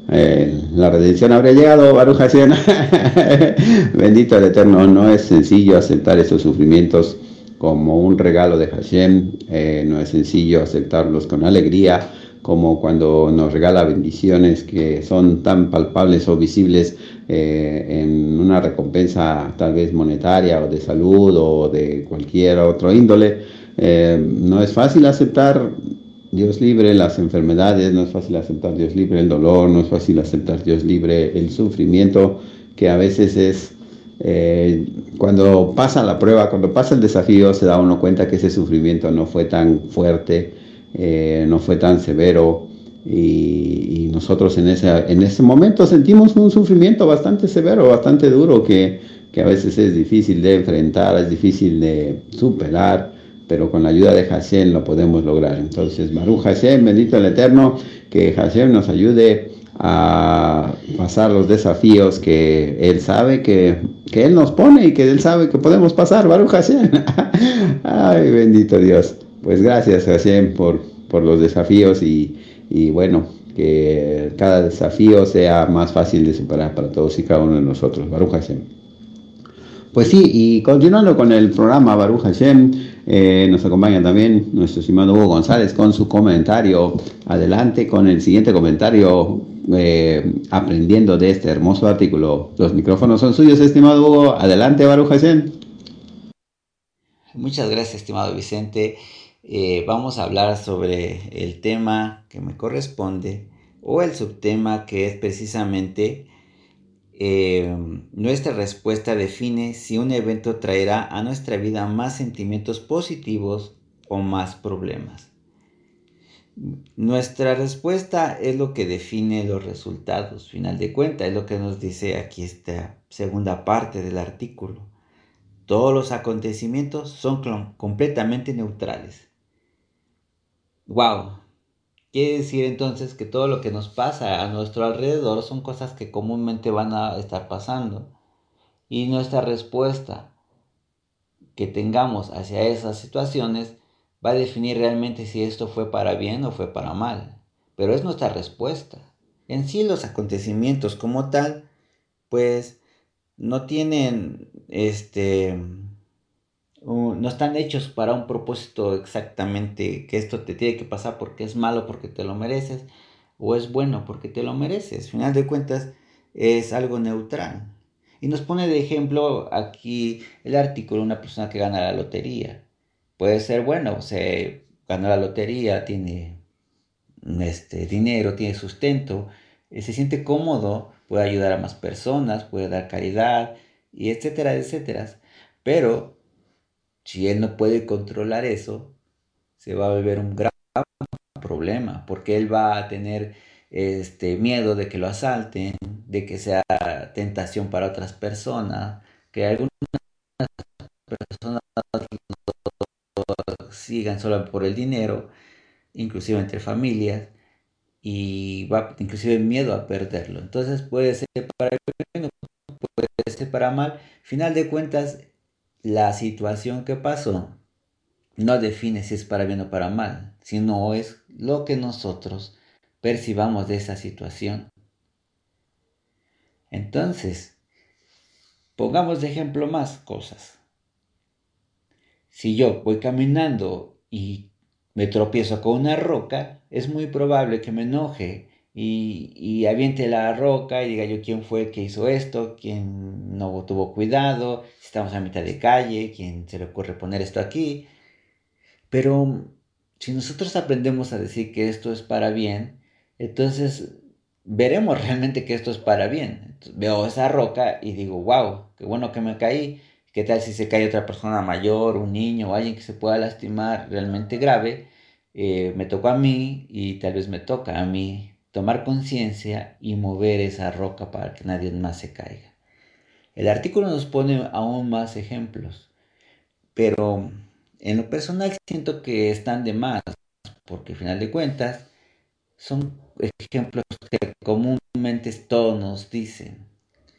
la redención habría llegado. Baruch Hashem. Bendito el Eterno. No es sencillo aceptar estos sufrimientos como un regalo de Hashem, no es sencillo aceptarlos con alegría, como cuando nos regala bendiciones que son tan palpables o visibles en una recompensa tal vez monetaria o de salud o de cualquier otro índole. No es fácil aceptar, Dios libre, las enfermedades, no es fácil aceptar, Dios libre, el dolor, no es fácil aceptar, Dios libre, el sufrimiento, que a veces es, cuando pasa la prueba, cuando pasa el desafío, se da uno cuenta que ese sufrimiento no fue tan fuerte, no fue tan severo, y nosotros en ese momento sentimos un sufrimiento bastante severo, bastante duro, que a veces es difícil de enfrentar, es difícil de superar, pero con la ayuda de Hashem lo podemos lograr. Entonces, Baruch Hashem, bendito el Eterno, que Hashem nos ayude a pasar los desafíos que Él sabe que Él nos pone y que Él sabe que podemos pasar. Baruch Hashem. Ay, bendito Dios. Pues gracias, Hashem, por los desafíos y bueno, que cada desafío sea más fácil de superar para todos y cada uno de nosotros. Baruch Hashem. Pues sí, y continuando con el programa Baruch Hashem, nos acompaña también nuestro estimado Hugo González con su comentario. Adelante con el siguiente comentario, aprendiendo de este hermoso artículo. Los micrófonos son suyos, estimado Hugo. Adelante, Baruch Hashem. Muchas gracias, estimado Vicente. Vamos a hablar sobre el tema que me corresponde, o el subtema que es precisamente nuestra respuesta define si un evento traerá a nuestra vida más sentimientos positivos o más problemas. Nuestra respuesta es lo que define los resultados, final de cuentas, es lo que nos dice aquí esta segunda parte del artículo. Todos los acontecimientos son completamente neutrales. ¡Wow! Quiere decir entonces que todo lo que nos pasa a nuestro alrededor son cosas que comúnmente van a estar pasando. Y nuestra respuesta que tengamos hacia esas situaciones va a definir realmente si esto fue para bien o fue para mal. Pero es nuestra respuesta. En sí los acontecimientos como tal, pues no tienen no están hechos para un propósito exactamente que esto te tiene que pasar porque es malo porque te lo mereces o es bueno porque te lo mereces. Al final de cuentas es algo neutral. Y nos pone de ejemplo aquí el artículo una persona que gana la lotería. Puede ser bueno, se ganó la lotería, tiene dinero, tiene sustento, se siente cómodo, puede ayudar a más personas, puede dar caridad, y etcétera, etcétera. Pero si él no puede controlar eso, se va a volver un gran problema, porque él va a tener miedo de que lo asalten, de que sea tentación para otras personas, que algunas personas sigan solo por el dinero, inclusive entre familias, y va inclusive miedo a perderlo. Entonces puede ser para bien, puede ser para mal. Final de cuentas, la situación que pasó no define si es para bien o para mal, sino es lo que nosotros percibamos de esa situación. Entonces, pongamos de ejemplo más cosas. Si yo voy caminando y me tropiezo con una roca, es muy probable que me enoje y aviente la roca y diga yo quién fue el que hizo esto, quién no tuvo cuidado, si estamos a mitad de calle, quién se le ocurre poner esto aquí. Pero si nosotros aprendemos a decir que esto es para bien, entonces veremos realmente que esto es para bien. Entonces, veo esa roca y digo, wow, qué bueno que me caí. ¿Qué tal si se cae otra persona mayor, un niño o alguien que se pueda lastimar realmente grave? Me tocó a mí y tal vez me toca a mí tomar conciencia y mover esa roca para que nadie más se caiga. El artículo nos pone aún más ejemplos, pero en lo personal siento que están de más, porque al final de cuentas son ejemplos que comúnmente todos nos dicen.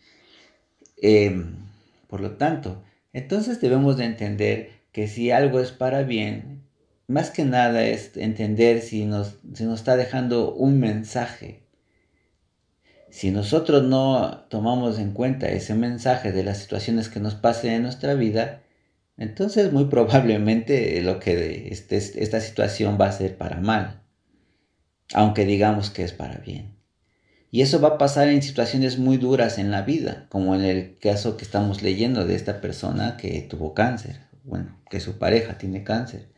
Por lo tanto, entonces debemos de entender que si algo es para bien, más que nada es entender si nos está dejando un mensaje. Si nosotros no tomamos en cuenta ese mensaje de las situaciones que nos pasen en nuestra vida, entonces muy probablemente esta situación va a ser para mal, aunque digamos que es para bien. Y eso va a pasar en situaciones muy duras en la vida, como en el caso que estamos leyendo de esta persona que tuvo cáncer, bueno, que su pareja tiene cáncer.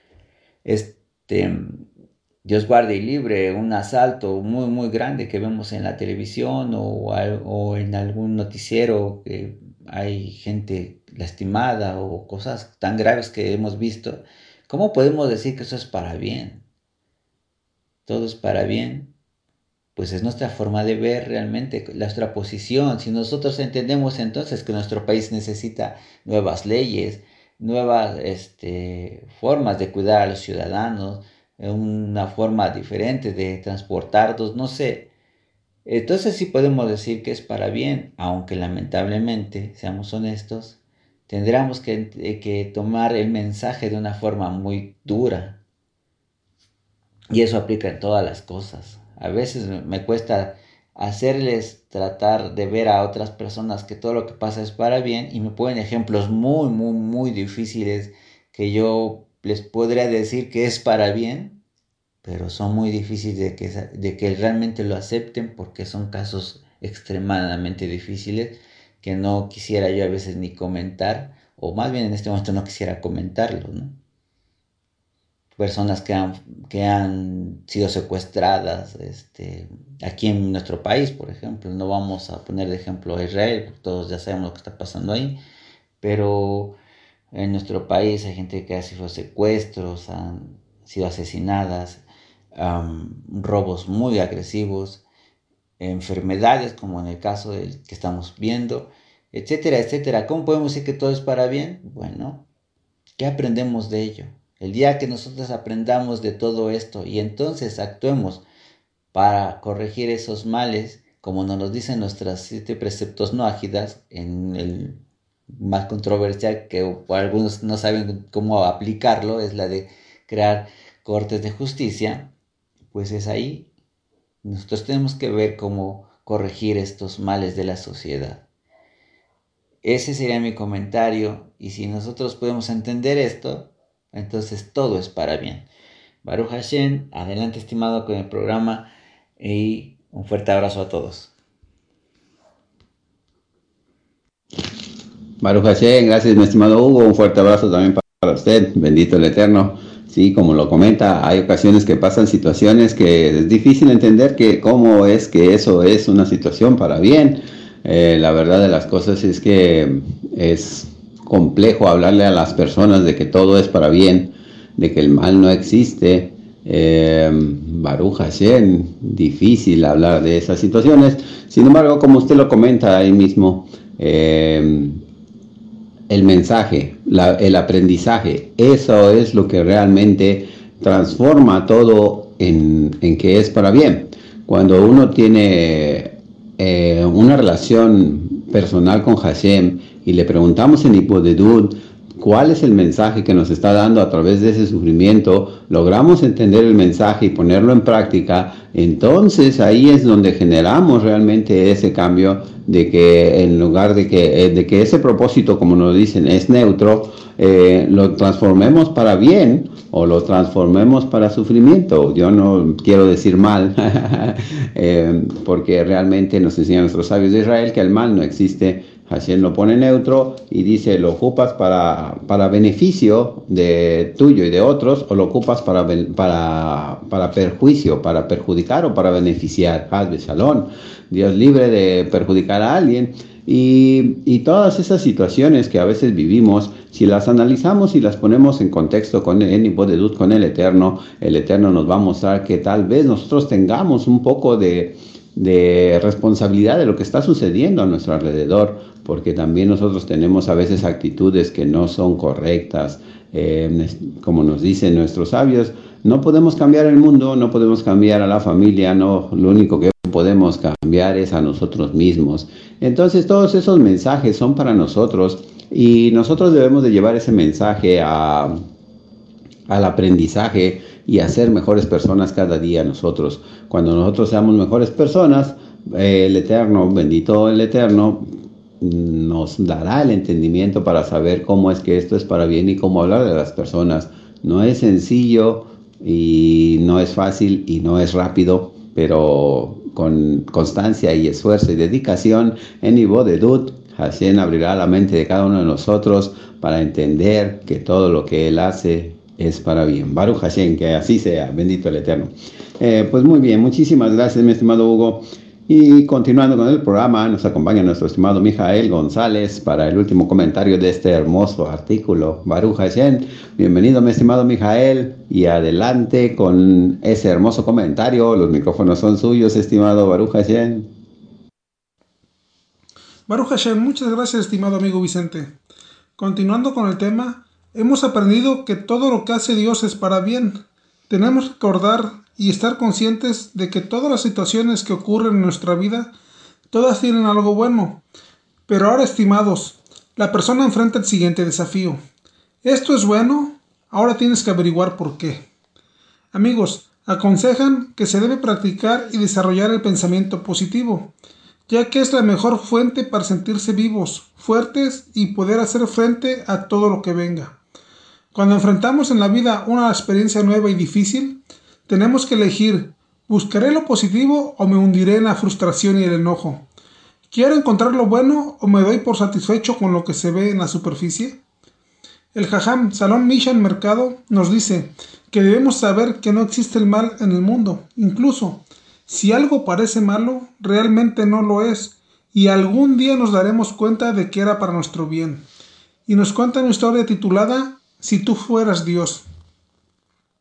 Dios guarde y libre, un asalto muy, muy grande que vemos en la televisión o en algún noticiero que hay gente lastimada o cosas tan graves que hemos visto. ¿Cómo podemos decir que eso es para bien? Todo es para bien. Pues es nuestra forma de ver realmente nuestra posición. Si nosotros entendemos entonces que nuestro país necesita nuevas leyes, nuevas formas de cuidar a los ciudadanos, una forma diferente de transportarlos, no sé. Entonces sí podemos decir que es para bien, aunque lamentablemente, seamos honestos, tendríamos que tomar el mensaje de una forma muy dura. Y eso aplica en todas las cosas. A veces me cuesta hacerles tratar de ver a otras personas que todo lo que pasa es para bien y me ponen ejemplos muy, muy, muy difíciles que yo les podría decir que es para bien, pero son muy difíciles de que realmente lo acepten porque son casos extremadamente difíciles que no quisiera yo a veces ni comentar, o más bien en este momento no quisiera comentarlo, ¿no? Personas que han sido secuestradas aquí en nuestro país, por ejemplo. No vamos a poner de ejemplo a Israel, porque todos ya sabemos lo que está pasando ahí, pero en nuestro país hay gente que ha sido secuestros, han sido asesinadas, robos muy agresivos, enfermedades como en el caso del que estamos viendo, etcétera, etcétera. ¿Cómo podemos decir que todo es para bien? Bueno, ¿qué aprendemos de ello? El día que nosotros aprendamos de todo esto y entonces actuemos para corregir esos males, como nos lo dicen nuestros 7 preceptos noágidas, en el más controversial que algunos no saben cómo aplicarlo, es la de crear cortes de justicia, pues es ahí. Nosotros tenemos que ver cómo corregir estos males de la sociedad. Ese sería mi comentario, y si nosotros podemos entender esto, entonces todo es para bien. Baruch Hashem, adelante estimado con el programa y un fuerte abrazo a todos. Baruch Hashem, gracias mi estimado Hugo, un fuerte abrazo también para usted, bendito el Eterno. Sí, como lo comenta, hay ocasiones que pasan situaciones que es difícil entender que cómo es que eso es una situación para bien. La verdad de las cosas es que es complejo hablarle a las personas de que todo es para bien, de que el mal no existe. Baruch Hashem, difícil hablar de esas situaciones. Sin embargo, como usted lo comenta ahí mismo, el mensaje, el aprendizaje, eso es lo que realmente transforma todo en que es para bien. Cuando uno tiene una relación personal con Hashem y le preguntamos en Hipodedut cuál es el mensaje que nos está dando a través de ese sufrimiento, logramos entender el mensaje y ponerlo en práctica, entonces ahí es donde generamos realmente ese cambio de que en lugar de que ese propósito, como nos dicen, es neutro, lo transformemos para bien o lo transformemos para sufrimiento. Yo no quiero decir mal, porque realmente nos enseñan nuestros sabios de Israel que el mal no existe. Hashem lo pone neutro y dice, lo ocupas para beneficio de tuyo y de otros, o lo ocupas para perjuicio, para perjudicar o para beneficiar. Haz de Shalom, Dios libre de perjudicar a alguien. Y todas esas situaciones que a veces vivimos, si las analizamos y las ponemos en contexto en Hipodedut con el Eterno nos va a mostrar que tal vez nosotros tengamos un poco de responsabilidad de lo que está sucediendo a nuestro alrededor, porque también nosotros tenemos a veces actitudes que no son correctas. Como nos dicen nuestros sabios, no podemos cambiar el mundo, no podemos cambiar a la familia, no, lo único que podemos cambiar es a nosotros mismos. Entonces todos esos mensajes son para nosotros y nosotros debemos de llevar ese mensaje al aprendizaje y a ser mejores personas cada día nosotros. Cuando nosotros seamos mejores personas, el Eterno, bendito el Eterno, nos dará el entendimiento para saber cómo es que esto es para bien y cómo hablar de las personas. No es sencillo y no es fácil y no es rápido, pero con constancia y esfuerzo y dedicación en Hipodedut, Hashem abrirá la mente de cada uno de nosotros para entender que todo lo que Él hace es para bien. Baruch Hashem, que así sea, bendito el Eterno. Pues muy bien, muchísimas gracias mi estimado Hugo. Y continuando con el programa, nos acompaña nuestro estimado Mijael González para el último comentario de este hermoso artículo. Baruch Hashem, bienvenido mi estimado Mijael, y adelante con ese hermoso comentario. Los micrófonos son suyos, estimado Baruch Hashem. Baruch Hashem, muchas gracias estimado amigo Vicente. Continuando con el tema, hemos aprendido que todo lo que hace Dios es para bien. Tenemos que recordar y estar conscientes de que todas las situaciones que ocurren en nuestra vida, todas tienen algo bueno. Pero ahora, estimados, la persona enfrenta el siguiente desafío. ¿Esto es bueno? Ahora tienes que averiguar por qué. Amigos, aconsejan que se debe practicar y desarrollar el pensamiento positivo, ya que es la mejor fuente para sentirse vivos, fuertes y poder hacer frente a todo lo que venga. Cuando enfrentamos en la vida una experiencia nueva y difícil, tenemos que elegir, ¿buscaré lo positivo o me hundiré en la frustración y el enojo? ¿Quiero encontrar lo bueno o me doy por satisfecho con lo que se ve en la superficie? El Jajam Salón Mishan Mercado nos dice que debemos saber que no existe el mal en el mundo. Incluso, si algo parece malo, realmente no lo es, y algún día nos daremos cuenta de que era para nuestro bien. Y nos cuenta una historia titulada Si tú fueras Dios.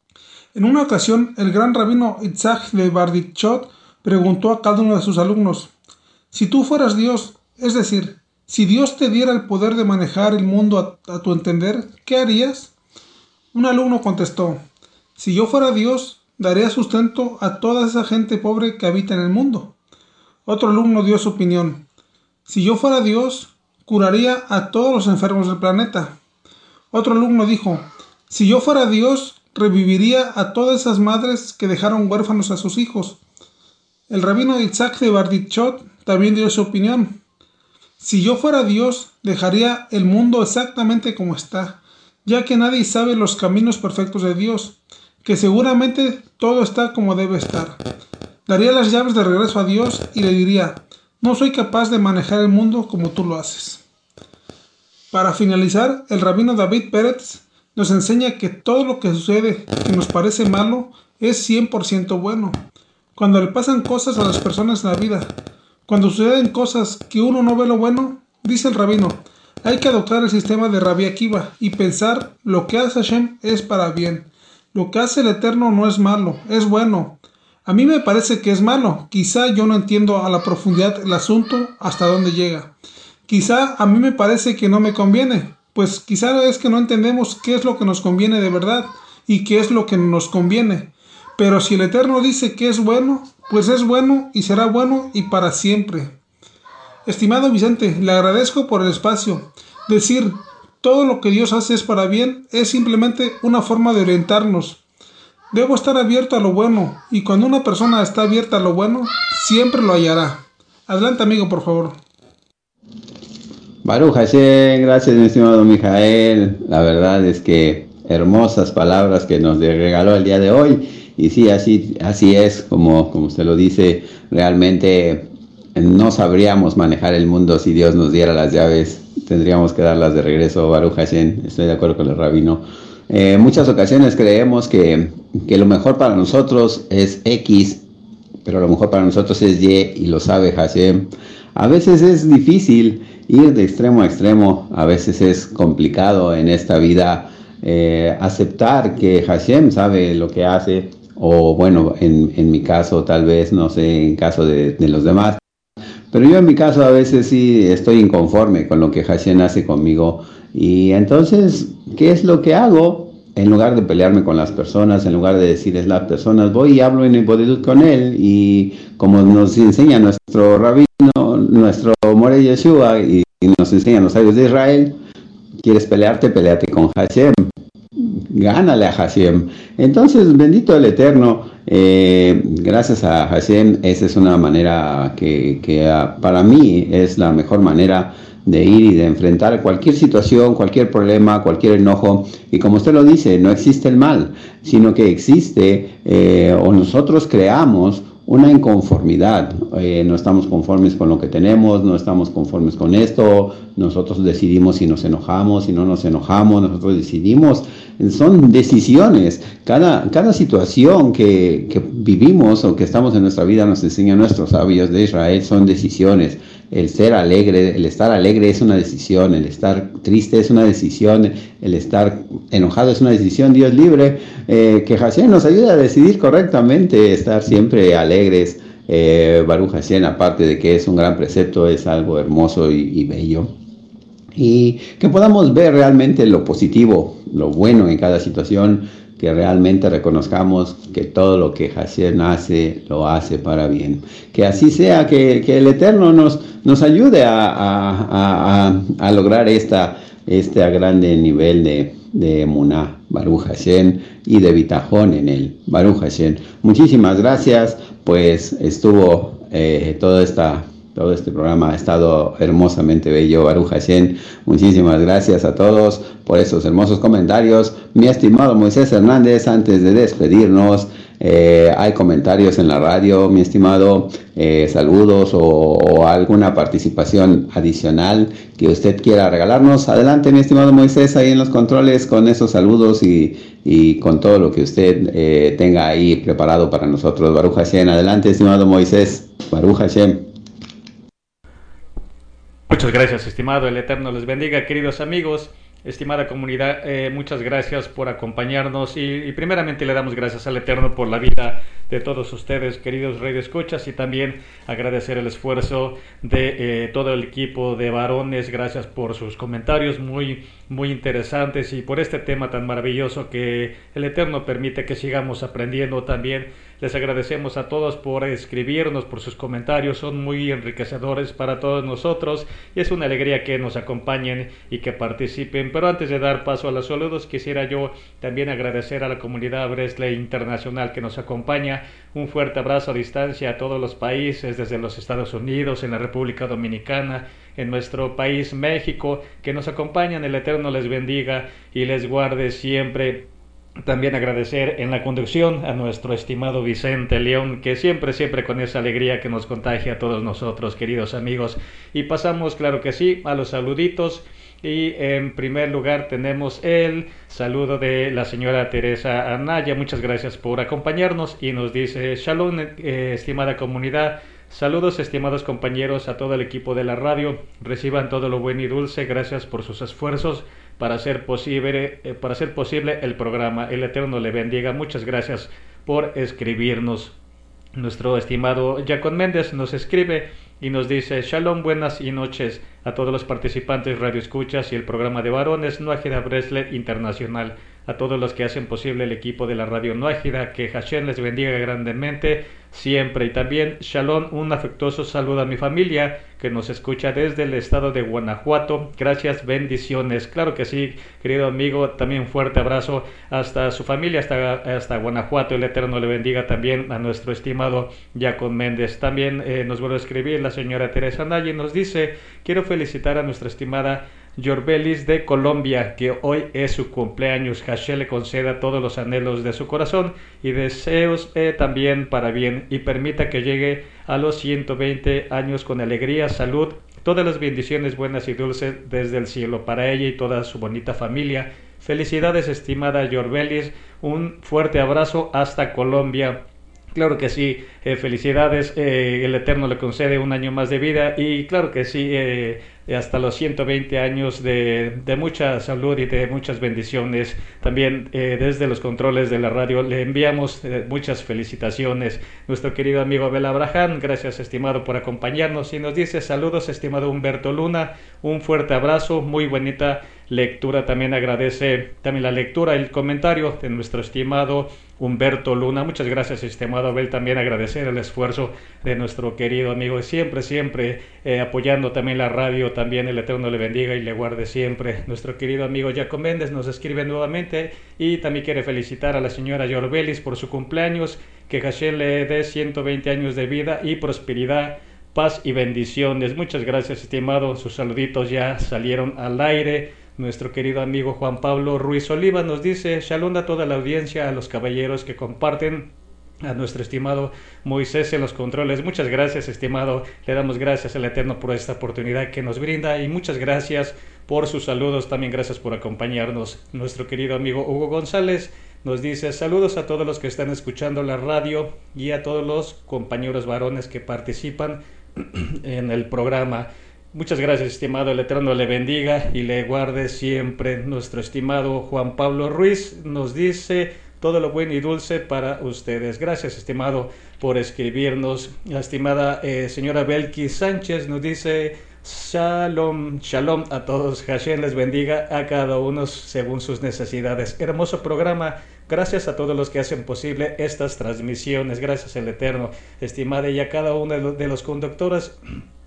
En una ocasión, el gran rabino Itzhak de Bardichot preguntó a cada uno de sus alumnos: si tú fueras Dios, es decir, si Dios te diera el poder de manejar el mundo a tu entender, ¿qué harías? Un alumno contestó: si yo fuera Dios, daría sustento a toda esa gente pobre que habita en el mundo. Otro alumno dio su opinión: si yo fuera Dios, curaría a todos los enfermos del planeta. Otro alumno dijo: si yo fuera Dios, reviviría a todas esas madres que dejaron huérfanos a sus hijos. El rabino Itzhak de Bardichot también dio su opinión: si yo fuera Dios, dejaría el mundo exactamente como está, ya que nadie sabe los caminos perfectos de Dios, que seguramente todo está como debe estar. Daría las llaves de regreso a Dios y le diría: no soy capaz de manejar el mundo como tú lo haces. Para finalizar, el rabino David Pérez nos enseña que todo lo que sucede que nos parece malo es 100% bueno. Cuando le pasan cosas a las personas en la vida, cuando suceden cosas que uno no ve lo bueno, dice el rabino, hay que adoptar el sistema de Rabbi Akiva y pensar: lo que hace Hashem es para bien. Lo que hace el Eterno no es malo, es bueno. A mí me parece que es malo. Quizá yo no entiendo a la profundidad el asunto hasta dónde llega. Quizá a mí me parece que no me conviene, pues quizá es que no entendemos qué es lo que nos conviene de verdad y qué es lo que nos conviene. Pero si el Eterno dice que es bueno, pues es bueno y será bueno y para siempre. Estimado Vicente, le agradezco por el espacio. Decir todo lo que Dios hace es para bien es simplemente una forma de orientarnos. Debo estar abierto a lo bueno, y cuando una persona está abierta a lo bueno, siempre lo hallará. Adelante, amigo, por favor. Baruch Hashem, gracias mi estimado Mijael. La verdad es que hermosas palabras que nos regaló el día de hoy. Y sí, así es, como usted lo dice, realmente no sabríamos manejar el mundo si Dios nos diera las llaves. Tendríamos que darlas de regreso, Baruch Hashem. Estoy de acuerdo con el rabino. Muchas ocasiones creemos que lo mejor para nosotros es X, pero lo mejor para nosotros es Y, y lo sabe Hashem. A veces es difícil ir de extremo a extremo, a veces es complicado en esta vida aceptar que Hashem sabe lo que hace, o bueno, en mi caso tal vez, no sé, en caso de los demás. Pero yo en mi caso a veces sí estoy inconforme con lo que Hashem hace conmigo. Y entonces, ¿qué es lo que hago? En lugar de pelearme con las personas, en lugar de decirles a las personas, voy y hablo en Ibodedut con él. Y como nos enseña nuestro rabino, nuestro Moreh Yeshua, y nos enseñan los sabios de Israel, ¿quieres pelearte? Peleate con Hashem. Gánale a Hashem. Entonces, bendito el Eterno. Gracias a Hashem, esa es una manera que para mí es la mejor manera de ir y de enfrentar cualquier situación, cualquier problema, cualquier enojo. Y como usted lo dice, no existe el mal, sino que existe o nosotros creamos una inconformidad. No estamos conformes con lo que tenemos, no estamos conformes con esto. Nosotros decidimos si nos enojamos, si no nos enojamos. Nosotros decidimos. Son decisiones. Cada situación que vivimos o que estamos en nuestra vida, nos enseñan nuestros sabios de Israel, son decisiones. El ser alegre, el estar alegre es una decisión, el estar triste es una decisión, el estar enojado es una decisión. Dios libre, que Hashem nos ayude a decidir correctamente, estar siempre alegres. Baruch Hashem, aparte de que es un gran precepto, es algo hermoso y bello. Y que podamos ver realmente lo positivo, lo bueno en cada situación, que realmente reconozcamos que todo lo que Hashem hace, lo hace para bien. Que así sea, que el Eterno nos ayude a lograr este grande nivel de emuná, Baruch Hashem, y de bitajón en él, Baruch Hashem. Muchísimas gracias, pues estuvo todo este programa ha estado hermosamente bello, Baruch Hashem. Muchísimas gracias a todos por esos hermosos comentarios. Mi estimado Moisés Hernández, antes de despedirnos, hay comentarios en la radio, mi estimado, saludos o alguna participación adicional que usted quiera regalarnos. Adelante, mi estimado Moisés, ahí en los controles con esos saludos y con todo lo que usted tenga ahí preparado para nosotros. Baruch Hashem. Adelante, estimado Moisés. Baruch Hashem. Muchas gracias, estimado. El Eterno les bendiga, queridos amigos. Estimada comunidad, muchas gracias por acompañarnos y primeramente le damos gracias al Eterno por la vida de todos ustedes, queridos radioescuchas, y también agradecer el esfuerzo de todo el equipo de varones. Gracias por sus comentarios muy interesantes y por este tema tan maravilloso que el Eterno permite que sigamos aprendiendo. También les agradecemos a todos por escribirnos, por sus comentarios, son muy enriquecedores para todos nosotros y es una alegría que nos acompañen y que participen. Pero antes de dar paso a los saludos, quisiera yo también agradecer a la comunidad Bresle Internacional que nos acompaña. Un fuerte abrazo a distancia a todos los países, desde los Estados Unidos, en la República Dominicana, en nuestro país México, que nos acompañan. El Eterno les bendiga y les guarde siempre. También agradecer en la conducción a nuestro estimado Vicente León, que siempre con esa alegría que nos contagia a todos nosotros, queridos amigos. Y pasamos, claro que sí, a los saluditos. Y en primer lugar tenemos el saludo de la señora Teresa Anaya. Muchas gracias por acompañarnos y nos dice: Shalom, estimada comunidad. Saludos, estimados compañeros, a todo el equipo de la radio. Reciban todo lo bueno y dulce. Gracias por sus esfuerzos para hacer posible el programa. El Eterno le bendiga. Muchas gracias por escribirnos. Nuestro estimado Jacob Méndez nos escribe y nos dice: Shalom, buenas y noches a todos los participantes, radioescuchas y el programa de varones Nuájida Bresle Internacional, a todos los que hacen posible el equipo de la radio Nuájida, que Hashem les bendiga grandemente siempre. Y también Shalom, un afectuoso saludo a mi familia que nos escucha desde el estado de Guanajuato. Gracias, bendiciones. Claro que sí, querido amigo, también fuerte abrazo hasta su familia, hasta Guanajuato. El Eterno le bendiga también a nuestro estimado Jacob Méndez. También nos vuelve a escribir la señora Teresa Naya y nos dice: quiero felicitar a nuestra estimada Yorbelis de Colombia, que hoy es su cumpleaños. Hashem le conceda todos los anhelos de su corazón y deseos también para bien, y permita que llegue a los 120 años con alegría, salud, todas las bendiciones buenas y dulces desde el cielo para ella y toda su bonita familia. Felicidades, estimada Yorbelis, un fuerte abrazo hasta Colombia. Claro que sí, felicidades, el Eterno le concede un año más de vida y claro que sí, hasta los 120 años de mucha salud y de muchas bendiciones. También desde los controles de la radio le enviamos muchas felicitaciones. Nuestro querido amigo Abel Abraham, gracias estimado por acompañarnos, y nos dice: saludos estimado Humberto Luna, un fuerte abrazo, muy bonita lectura. También agradece también la lectura, el comentario de nuestro estimado Humberto Luna. Muchas gracias estimado Abel. También agradecer el esfuerzo de nuestro querido amigo, siempre apoyando también la radio. También el Eterno le bendiga y le guarde siempre. Nuestro querido amigo Jacob Méndez nos escribe nuevamente y también quiere felicitar a la señora Yorbelis por su cumpleaños, que Hashem le dé 120 años de vida y prosperidad, paz y bendiciones. Muchas gracias estimado, sus saluditos ya salieron al aire. Nuestro querido amigo Juan Pablo Ruiz Oliva nos dice: shalom a toda la audiencia, a los caballeros que comparten, a nuestro estimado Moisés en los controles. Muchas gracias estimado, le damos gracias al Eterno por esta oportunidad que nos brinda y muchas gracias por sus saludos. También gracias por acompañarnos. Nuestro querido amigo Hugo González nos dice: saludos a todos los que están escuchando la radio y a todos los compañeros varones que participan en el programa. Muchas gracias estimado, el Eterno le bendiga y le guarde siempre. Nuestro estimado Juan Pablo Ruiz nos dice: todo lo bueno y dulce para ustedes. Gracias estimado por escribirnos. La estimada señora Belkis Sánchez nos dice: shalom, shalom a todos. Hashem les bendiga a cada uno según sus necesidades. Hermoso programa. Gracias a todos los que hacen posible estas transmisiones. Gracias al Eterno, estimada, y a cada uno de los conductores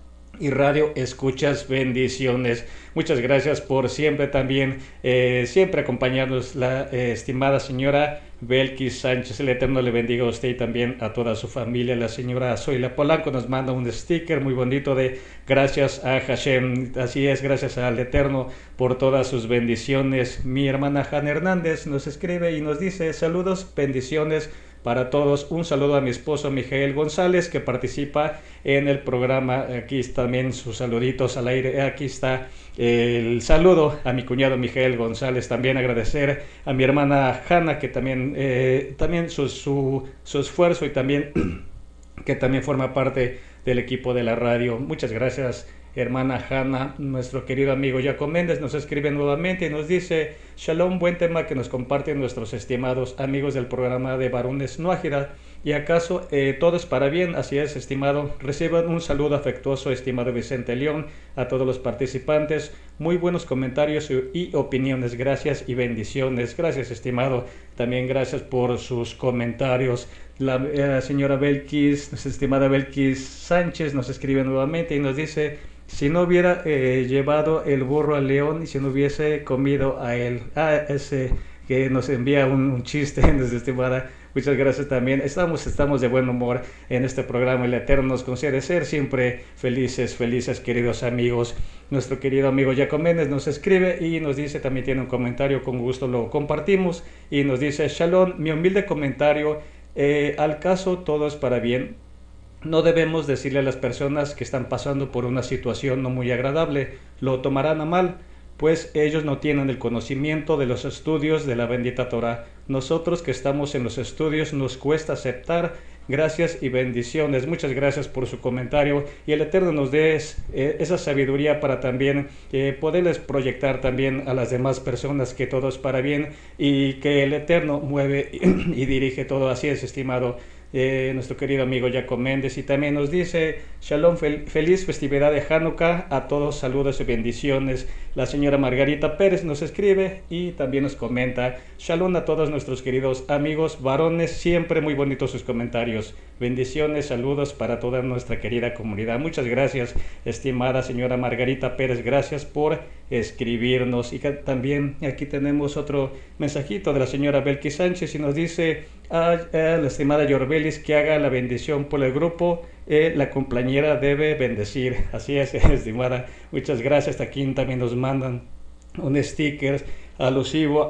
y radio escuchas, bendiciones. Muchas gracias por siempre también siempre acompañarnos, la estimada señora Belkis Sánchez. El Eterno le bendiga a usted y también a toda su familia. La señora Zoila Polanco nos manda un sticker muy bonito de gracias a Hashem. Así es, gracias al Eterno por todas sus bendiciones. Mi hermana Hanna Hernández nos escribe y nos dice: saludos, bendiciones para todos. Un saludo a mi esposo Miguel González, que participa en el programa. Aquí también sus saluditos al aire. Aquí está el saludo a mi cuñado Miguel González. También agradecer a mi hermana Hanna, que también su esfuerzo y también que también forma parte del equipo de la radio. Muchas gracias hermana Hanna. Nuestro querido amigo Jaco Méndez nos escribe nuevamente y nos dice: Shalom, buen tema que nos comparten nuestros estimados amigos del programa de Varones Noágida. ¿Y acaso todo es para bien? Así es, estimado. Reciban un saludo afectuoso, estimado Vicente León, a todos los participantes. Muy buenos comentarios y opiniones. Gracias y bendiciones. Gracias, estimado. También gracias por sus comentarios. La señora Belkis, nuestra estimada Belkis Sánchez, nos escribe nuevamente y nos dice: si no hubiera llevado el burro al león y si no hubiese comido a él. Ese que nos envía un chiste, nuestra estimada. Muchas gracias también. Estamos de buen humor en este programa. El Eterno nos concede ser siempre felices, queridos amigos. Nuestro querido amigo Jaco Méndez nos escribe y nos dice, también tiene un comentario, con gusto lo compartimos, y nos dice: Shalom, mi humilde comentario, al caso todo es para bien. No debemos decirle a las personas que están pasando por una situación no muy agradable, lo tomarán a mal, pues ellos no tienen el conocimiento de los estudios de la bendita Torah. Nosotros que estamos en los estudios nos cuesta aceptar. Gracias y bendiciones. Muchas gracias por su comentario, y el Eterno nos dé esa sabiduría para también poderles proyectar también a las demás personas que todo es para bien y que el Eterno mueve y dirige todo. Así es, estimado. Nuestro querido amigo Jaco Méndez, y también nos dice: Shalom, feliz festividad de Hanukkah a todos, saludos y bendiciones. La señora Margarita Pérez nos escribe y también nos comenta: Shalom a todos nuestros queridos amigos varones, siempre muy bonitos sus comentarios. Bendiciones, saludos para toda nuestra querida comunidad. Muchas gracias, estimada señora Margarita Pérez, gracias por escribirnos. Y también aquí tenemos otro mensajito de la señora Belki Sánchez y nos dice: a la estimada Yorbelis que haga la bendición por el grupo, la compañera debe bendecir. Así es, estimada, muchas gracias. Aquí también nos mandan un sticker alusivo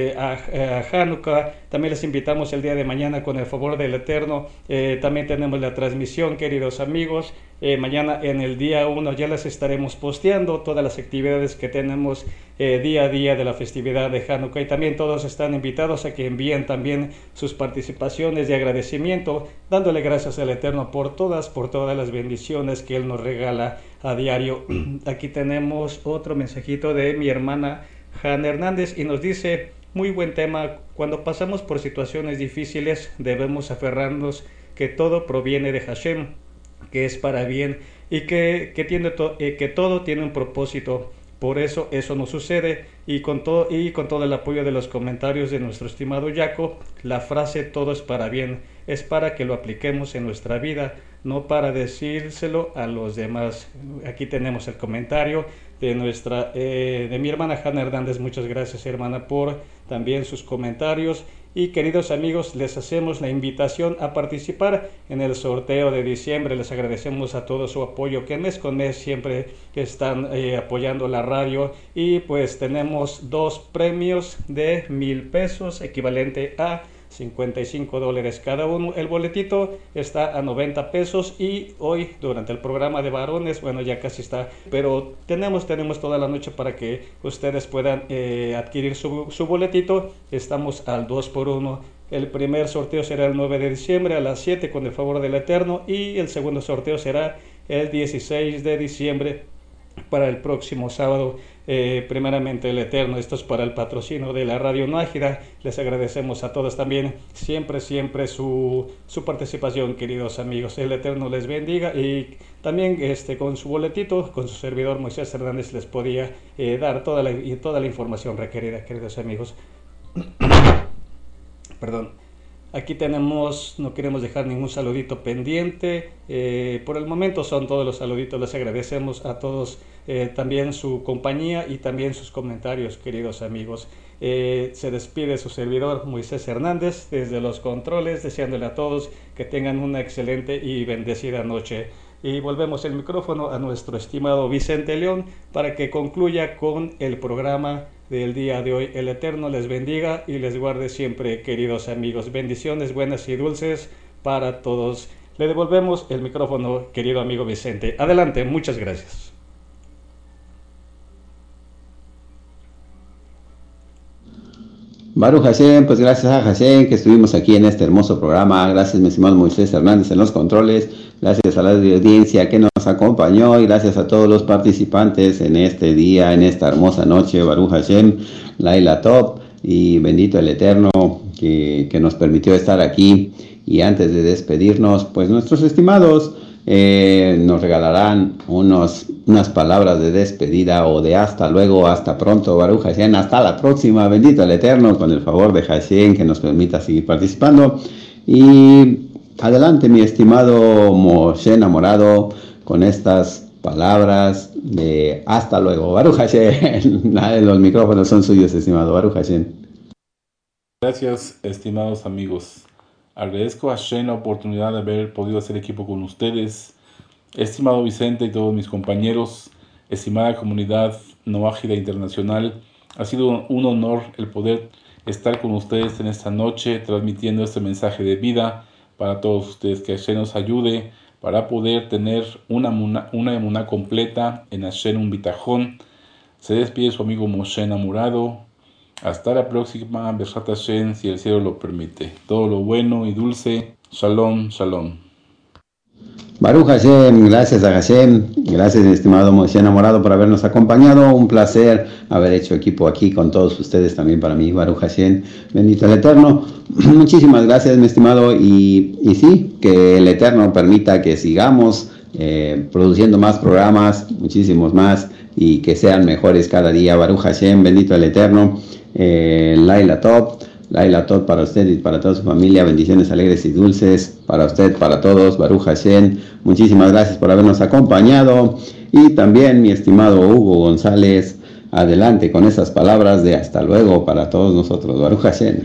a Hanukkah. También les invitamos el día de mañana, con el favor del Eterno. También tenemos la transmisión, queridos amigos. Mañana en el día 1 ya les estaremos posteando todas las actividades que tenemos día a día de la festividad de Hanukkah, y también todos están invitados a que envíen también sus participaciones de agradecimiento, dándole gracias al Eterno por todas las bendiciones que Él nos regala a diario. Aquí tenemos otro mensajito de mi hermana Hanna Hernández y nos dice: muy buen tema. Cuando pasamos por situaciones difíciles debemos aferrarnos que todo proviene de Hashem, que es para bien y que todo tiene un propósito. Por eso nos sucede, y con todo el apoyo de los comentarios de nuestro estimado Jaco, la frase todo es para bien es para que lo apliquemos en nuestra vida, no para decírselo a los demás. Aquí tenemos el comentario de mi hermana Hanna Hernández. Muchas gracias, hermana, por también sus comentarios. Y queridos amigos, les hacemos la invitación a participar en el sorteo de diciembre. Les agradecemos a todo su apoyo, que mes con mes siempre están apoyando la radio. Y pues tenemos 2 premios de 1,000 pesos, equivalente a $55 cada uno. El boletito está a 90 pesos, y hoy durante el programa de varones, bueno, ya casi está, pero tenemos toda la noche para que ustedes puedan adquirir su boletito. Estamos al 2x1. El primer sorteo será el 9 de diciembre a las 7 con el favor del Eterno, y el segundo sorteo será el 16 de diciembre para el próximo sábado. Primeramente el Eterno. Esto es para el patrocinio de la Radio Nájida. Les agradecemos a todos también siempre su participación, queridos amigos. El Eterno les bendiga, y también con su boletito, con su servidor Moisés Hernández, les podía dar toda la información requerida, queridos amigos. Perdón. Aquí no queremos dejar ningún saludito pendiente. Por el momento son todos los saluditos. Les agradecemos a todos también su compañía y también sus comentarios, queridos amigos. Se despide su servidor Moisés Hernández desde los controles, deseándole a todos que tengan una excelente y bendecida noche. Y volvemos el micrófono a nuestro estimado Vicente León para que concluya con el programa del día de hoy. El Eterno les bendiga y les guarde siempre, queridos amigos. Bendiciones buenas y dulces para todos. Le devolvemos el micrófono, querido amigo Vicente. Adelante, muchas gracias. Baruch Hashem, pues gracias a Hashem que estuvimos aquí en este hermoso programa. Gracias, mi estimado Moisés Hernández en los controles. Gracias a la audiencia que nos acompañó y gracias a todos los participantes en este día, en esta hermosa noche. Baruch Hashem, Laila Top y bendito el Eterno que nos permitió estar aquí. Y antes de despedirnos, pues nuestros estimados nos regalarán unas palabras de despedida o de hasta luego, hasta pronto, Baruch Hashem, hasta la próxima, bendito el Eterno, con el favor de Hashem que nos permita seguir participando. Y adelante, mi estimado Moshe enamorado, con estas palabras de hasta luego, Baruch Hashem. Los micrófonos son suyos, estimado Baruch Hashem. Gracias, estimados amigos. Agradezco a Hashem la oportunidad de haber podido hacer equipo con ustedes. Estimado Vicente y todos mis compañeros, estimada comunidad Noágida Internacional, ha sido un honor el poder estar con ustedes en esta noche, transmitiendo este mensaje de vida para todos ustedes. Que Hashem nos ayude para poder tener una emuná completa en Hashem un bitajón. Se despide su amigo Moshe enamorado. Hasta la próxima, Beshat Hashem, si el cielo lo permite. Todo lo bueno y dulce. Shalom, shalom. Baruch Hashem, gracias a Hashem, gracias estimado Moshe enamorado por habernos acompañado. Un placer haber hecho equipo aquí con todos ustedes, también para mí, Baruch Hashem, bendito el Eterno. Muchísimas gracias, mi estimado, y sí, que el Eterno permita que sigamos produciendo más programas, muchísimos más, y que sean mejores cada día. Baruch Hashem, bendito el Eterno. Laila Top para usted y para toda su familia, bendiciones alegres y dulces para usted, para todos, Baruch Hashem, muchísimas gracias por habernos acompañado. Y también mi estimado Hugo González, adelante con esas palabras de hasta luego para todos nosotros, Baruch Hashem.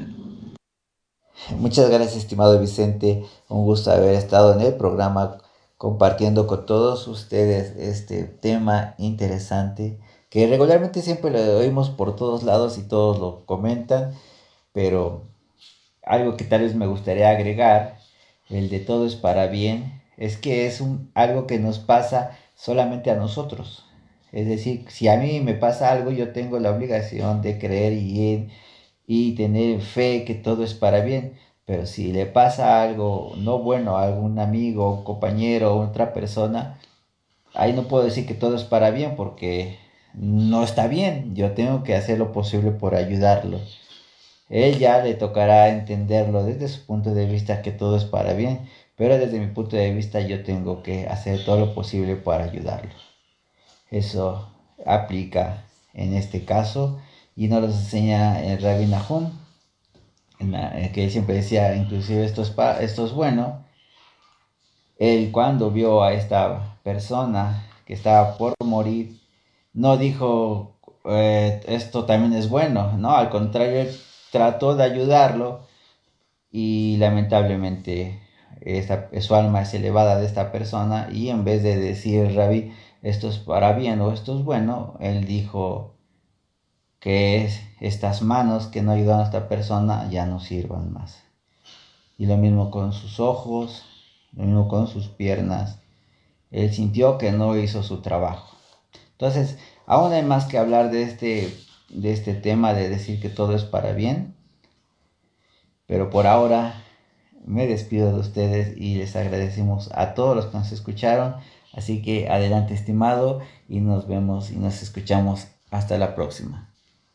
Muchas gracias, estimado Vicente, un gusto haber estado en el programa compartiendo con todos ustedes este tema interesante que regularmente siempre lo oímos por todos lados y todos lo comentan, pero algo que tal vez me gustaría agregar, el de todo es para bien, es que es algo que nos pasa solamente a nosotros. Es decir, si a mí me pasa algo, yo tengo la obligación de creer y tener fe que todo es para bien. Pero si le pasa algo no bueno a algún amigo, compañero o otra persona, ahí no puedo decir que todo es para bien porque no está bien. Yo tengo que hacer lo posible por ayudarlo. Él ya le tocará entenderlo desde su punto de vista que todo es para bien, pero desde mi punto de vista yo tengo que hacer todo lo posible para ayudarlo. Eso aplica en este caso y nos lo enseña el Rabbi Nahum, que él siempre decía, inclusive esto es bueno. Él cuando vio a esta persona que estaba por morir, no dijo esto también es bueno, no, al contrario, él trató de ayudarlo y lamentablemente su alma es elevada de esta persona y en vez de decir Rabí, esto es para bien o esto es bueno, él dijo que estas manos que no ayudan a esta persona ya no sirvan más. Y lo mismo con sus ojos, lo mismo con sus piernas. Él sintió que no hizo su trabajo. Entonces, aún hay más que hablar de este tema de decir que todo es para bien. Pero por ahora me despido de ustedes y les agradecemos a todos los que nos escucharon. Así que adelante, estimado, y nos vemos y nos escuchamos hasta la próxima.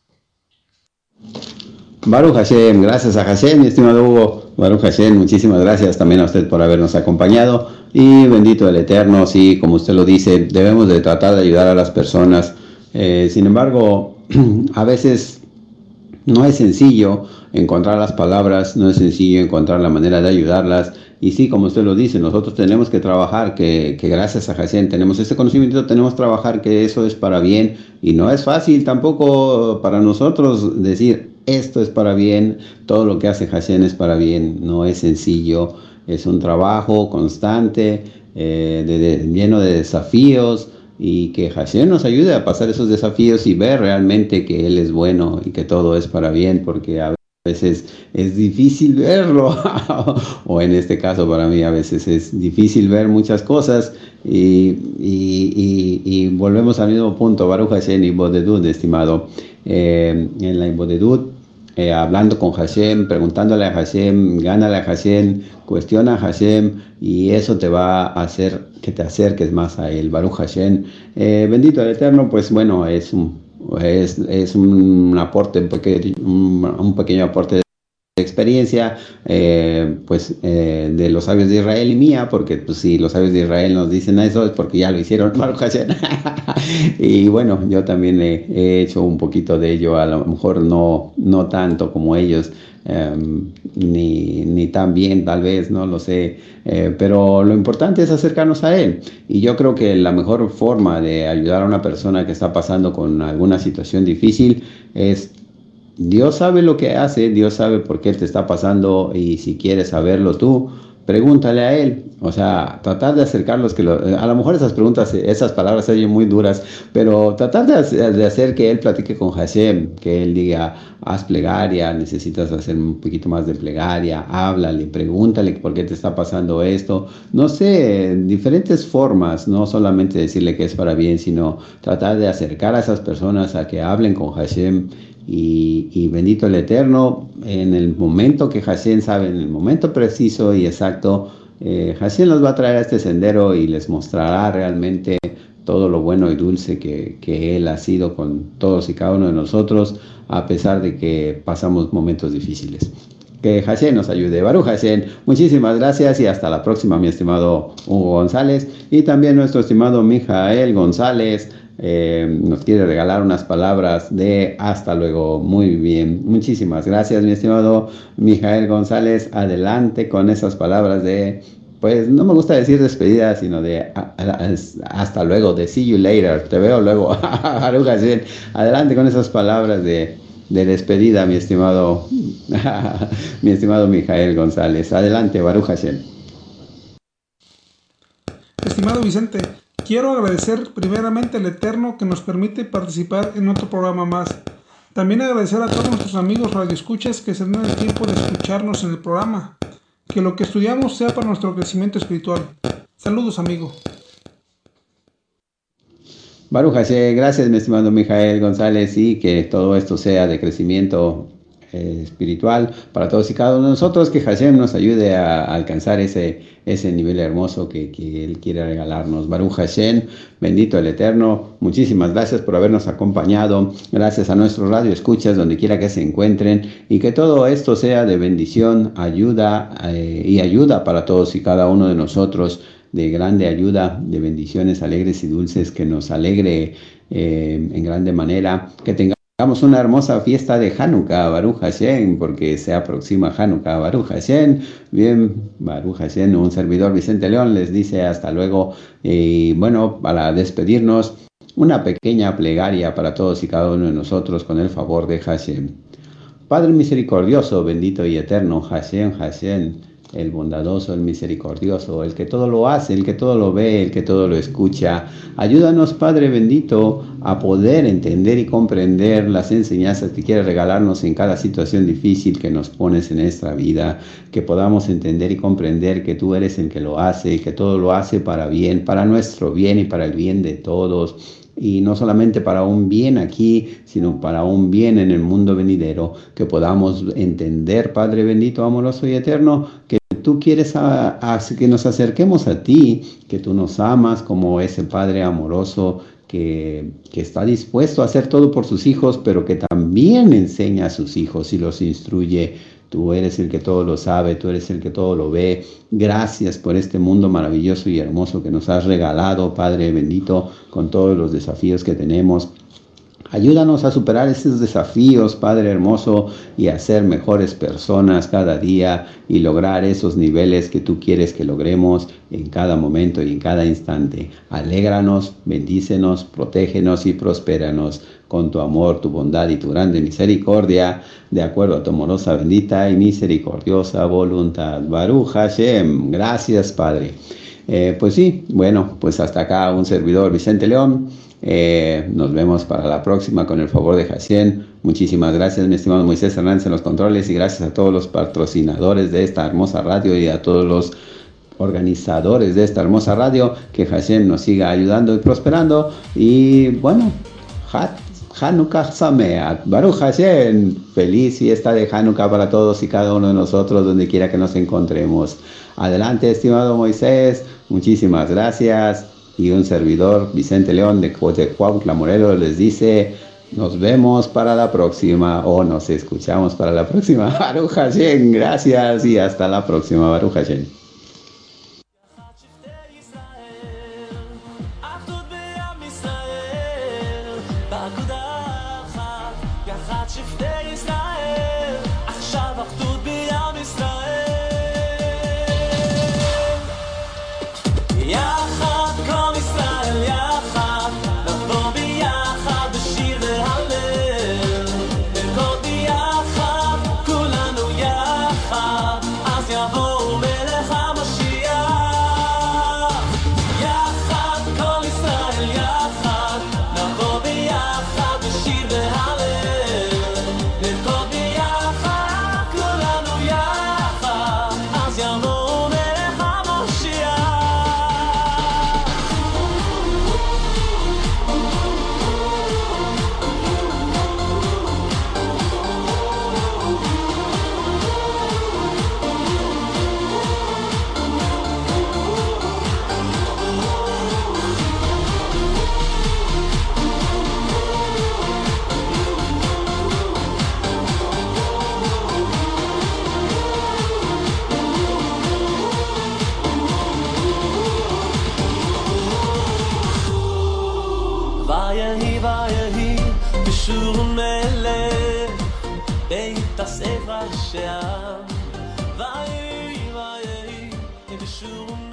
Baruch Hashem, gracias a Hashem, mi estimado Hugo. Baruch Hashem, muchísimas gracias también a usted por habernos acompañado. Y bendito el Eterno, sí, como usted lo dice, debemos de tratar de ayudar a las personas. Sin embargo, a veces no es sencillo encontrar las palabras, no es sencillo encontrar la manera de ayudarlas. Y sí, como usted lo dice, nosotros tenemos que trabajar, que gracias a Hashem tenemos ese conocimiento, tenemos que trabajar que eso es para bien. Y no es fácil tampoco para nosotros decir, esto es para bien, todo lo que hace Hashem es para bien. No es sencillo, es un trabajo constante, lleno de desafíos, y que Hashem nos ayude a pasar esos desafíos y ver realmente que Él es bueno y que todo es para bien, porque a veces es difícil verlo, o en este caso para mí a veces es difícil ver muchas cosas, y volvemos al mismo punto, Baruch Hashem y Bodedut, estimado. En la Bodedut hablando con Hashem, preguntándole a Hashem, gánale a Hashem, cuestiona a Hashem, y eso te va a hacer que te acerques más a él. Baruch Hashem. Bendito el Eterno. Pues bueno, es un aporte, un pequeño aporte de experiencia, de los sabios de Israel y mía, porque pues si los sabios de Israel nos dicen eso es porque ya lo hicieron. Baruch Hashem. Y bueno, yo también he hecho un poquito de ello, a lo mejor no tanto como ellos, ni tan bien tal vez, no lo sé, pero lo importante es acercarnos a él. Y yo creo que la mejor forma de ayudar a una persona que está pasando con alguna situación difícil es: Dios sabe lo que hace, Dios sabe por qué te está pasando, y si quieres saberlo tú, pregúntale a él. O sea, tratar de acercarlos, a lo mejor esas preguntas, esas palabras se oyen muy duras, pero tratar de hacer que él platique con Hashem, que él diga: haz plegaria, necesitas hacer un poquito más de plegaria, háblale, pregúntale por qué te está pasando esto. No sé, diferentes formas, no solamente decirle que es para bien, sino tratar de acercar a esas personas a que hablen con Hashem. Y bendito el Eterno, en el momento que Hashem sabe, en el momento preciso y exacto, Hashem los va a traer a este sendero y les mostrará realmente todo lo bueno y dulce que Él ha sido con todos y cada uno de nosotros, a pesar de que pasamos momentos difíciles. Que Hashem nos ayude. Baruch Hashem. Muchísimas gracias y hasta la próxima, mi estimado Hugo González, y también nuestro estimado Mijael González. Nos quiere regalar unas palabras de hasta luego. Muy bien, muchísimas gracias, mi estimado Mijael González. Adelante con esas palabras de, pues no me gusta decir despedida, sino de hasta luego, de see you later, te veo luego. Adelante con esas palabras de despedida, mi estimado mi estimado Mijael González. Adelante, Baruch Hashem. Estimado Vicente, quiero agradecer primeramente al Eterno que nos permite participar en otro programa más. También agradecer a todos nuestros amigos radioescuchas que se dan el tiempo de escucharnos en el programa. Que lo que estudiamos sea para nuestro crecimiento espiritual. Saludos, amigo. Baruch Hashem, gracias, mi estimado Mijael González, y que todo esto sea de crecimiento espiritual para todos y cada uno de nosotros, que Hashem nos ayude a alcanzar ese nivel hermoso que Él quiere regalarnos. Baruch Hashem, bendito el Eterno. Muchísimas gracias por habernos acompañado, gracias a nuestros radioescuchas donde quiera que se encuentren, y que todo esto sea de bendición, ayuda para todos y cada uno de nosotros, de grande ayuda, de bendiciones alegres y dulces, que nos alegre en grande manera, que tengamos una hermosa fiesta de Hanukkah, Baruch Hashem, porque se aproxima Hanukkah, Baruch Hashem. Bien, Baruch Hashem, un servidor Vicente León les dice hasta luego. Y bueno, para despedirnos, una pequeña plegaria para todos y cada uno de nosotros con el favor de Hashem. Padre misericordioso, bendito y eterno, Hashem, Hashem, el bondadoso, el misericordioso, el que todo lo hace, el que todo lo ve, el que todo lo escucha. Ayúdanos, Padre bendito, a poder entender y comprender las enseñanzas que quieres regalarnos en cada situación difícil que nos pones en nuestra vida, que podamos entender y comprender que tú eres el que lo hace, y que todo lo hace para bien, para nuestro bien y para el bien de todos. Y no solamente para un bien aquí, sino para un bien en el mundo venidero, que podamos entender, Padre bendito, amoroso y eterno, que tú quieres que nos acerquemos a ti, que tú nos amas como ese Padre amoroso que está dispuesto a hacer todo por sus hijos, pero que también enseña a sus hijos y los instruye. Tú eres el que todo lo sabe, tú eres el que todo lo ve. Gracias por este mundo maravilloso y hermoso que nos has regalado, Padre bendito, con todos los desafíos que tenemos. Ayúdanos a superar esos desafíos, Padre hermoso, y a ser mejores personas cada día y lograr esos niveles que tú quieres que logremos en cada momento y en cada instante. Alégranos, bendícenos, protégenos y prospéranos con tu amor, tu bondad y tu grande misericordia, de acuerdo a tu amorosa, bendita y misericordiosa voluntad. Baruch Hashem. Gracias, Padre. Pues sí, bueno, pues hasta acá un servidor Vicente León. Nos vemos para la próxima con el favor de Hashem. Muchísimas gracias, mi estimado Moisés Hernández en los controles, y gracias a todos los patrocinadores de esta hermosa radio y a todos los organizadores de esta hermosa radio. Que Hashem nos siga ayudando y prosperando. Y bueno, Hanukkah Sameach, Baruch Hashem, feliz fiesta de Hanukkah para todos y cada uno de nosotros, donde quiera que nos encontremos. Adelante, estimado Moisés, muchísimas gracias. Y un servidor, Vicente León de Cuautla, Morelos, les dice, nos vemos para la próxima, o nos escuchamos para la próxima. Baruch Hashem, gracias y hasta la próxima, Baruch Hashem. Vai, vai, vai,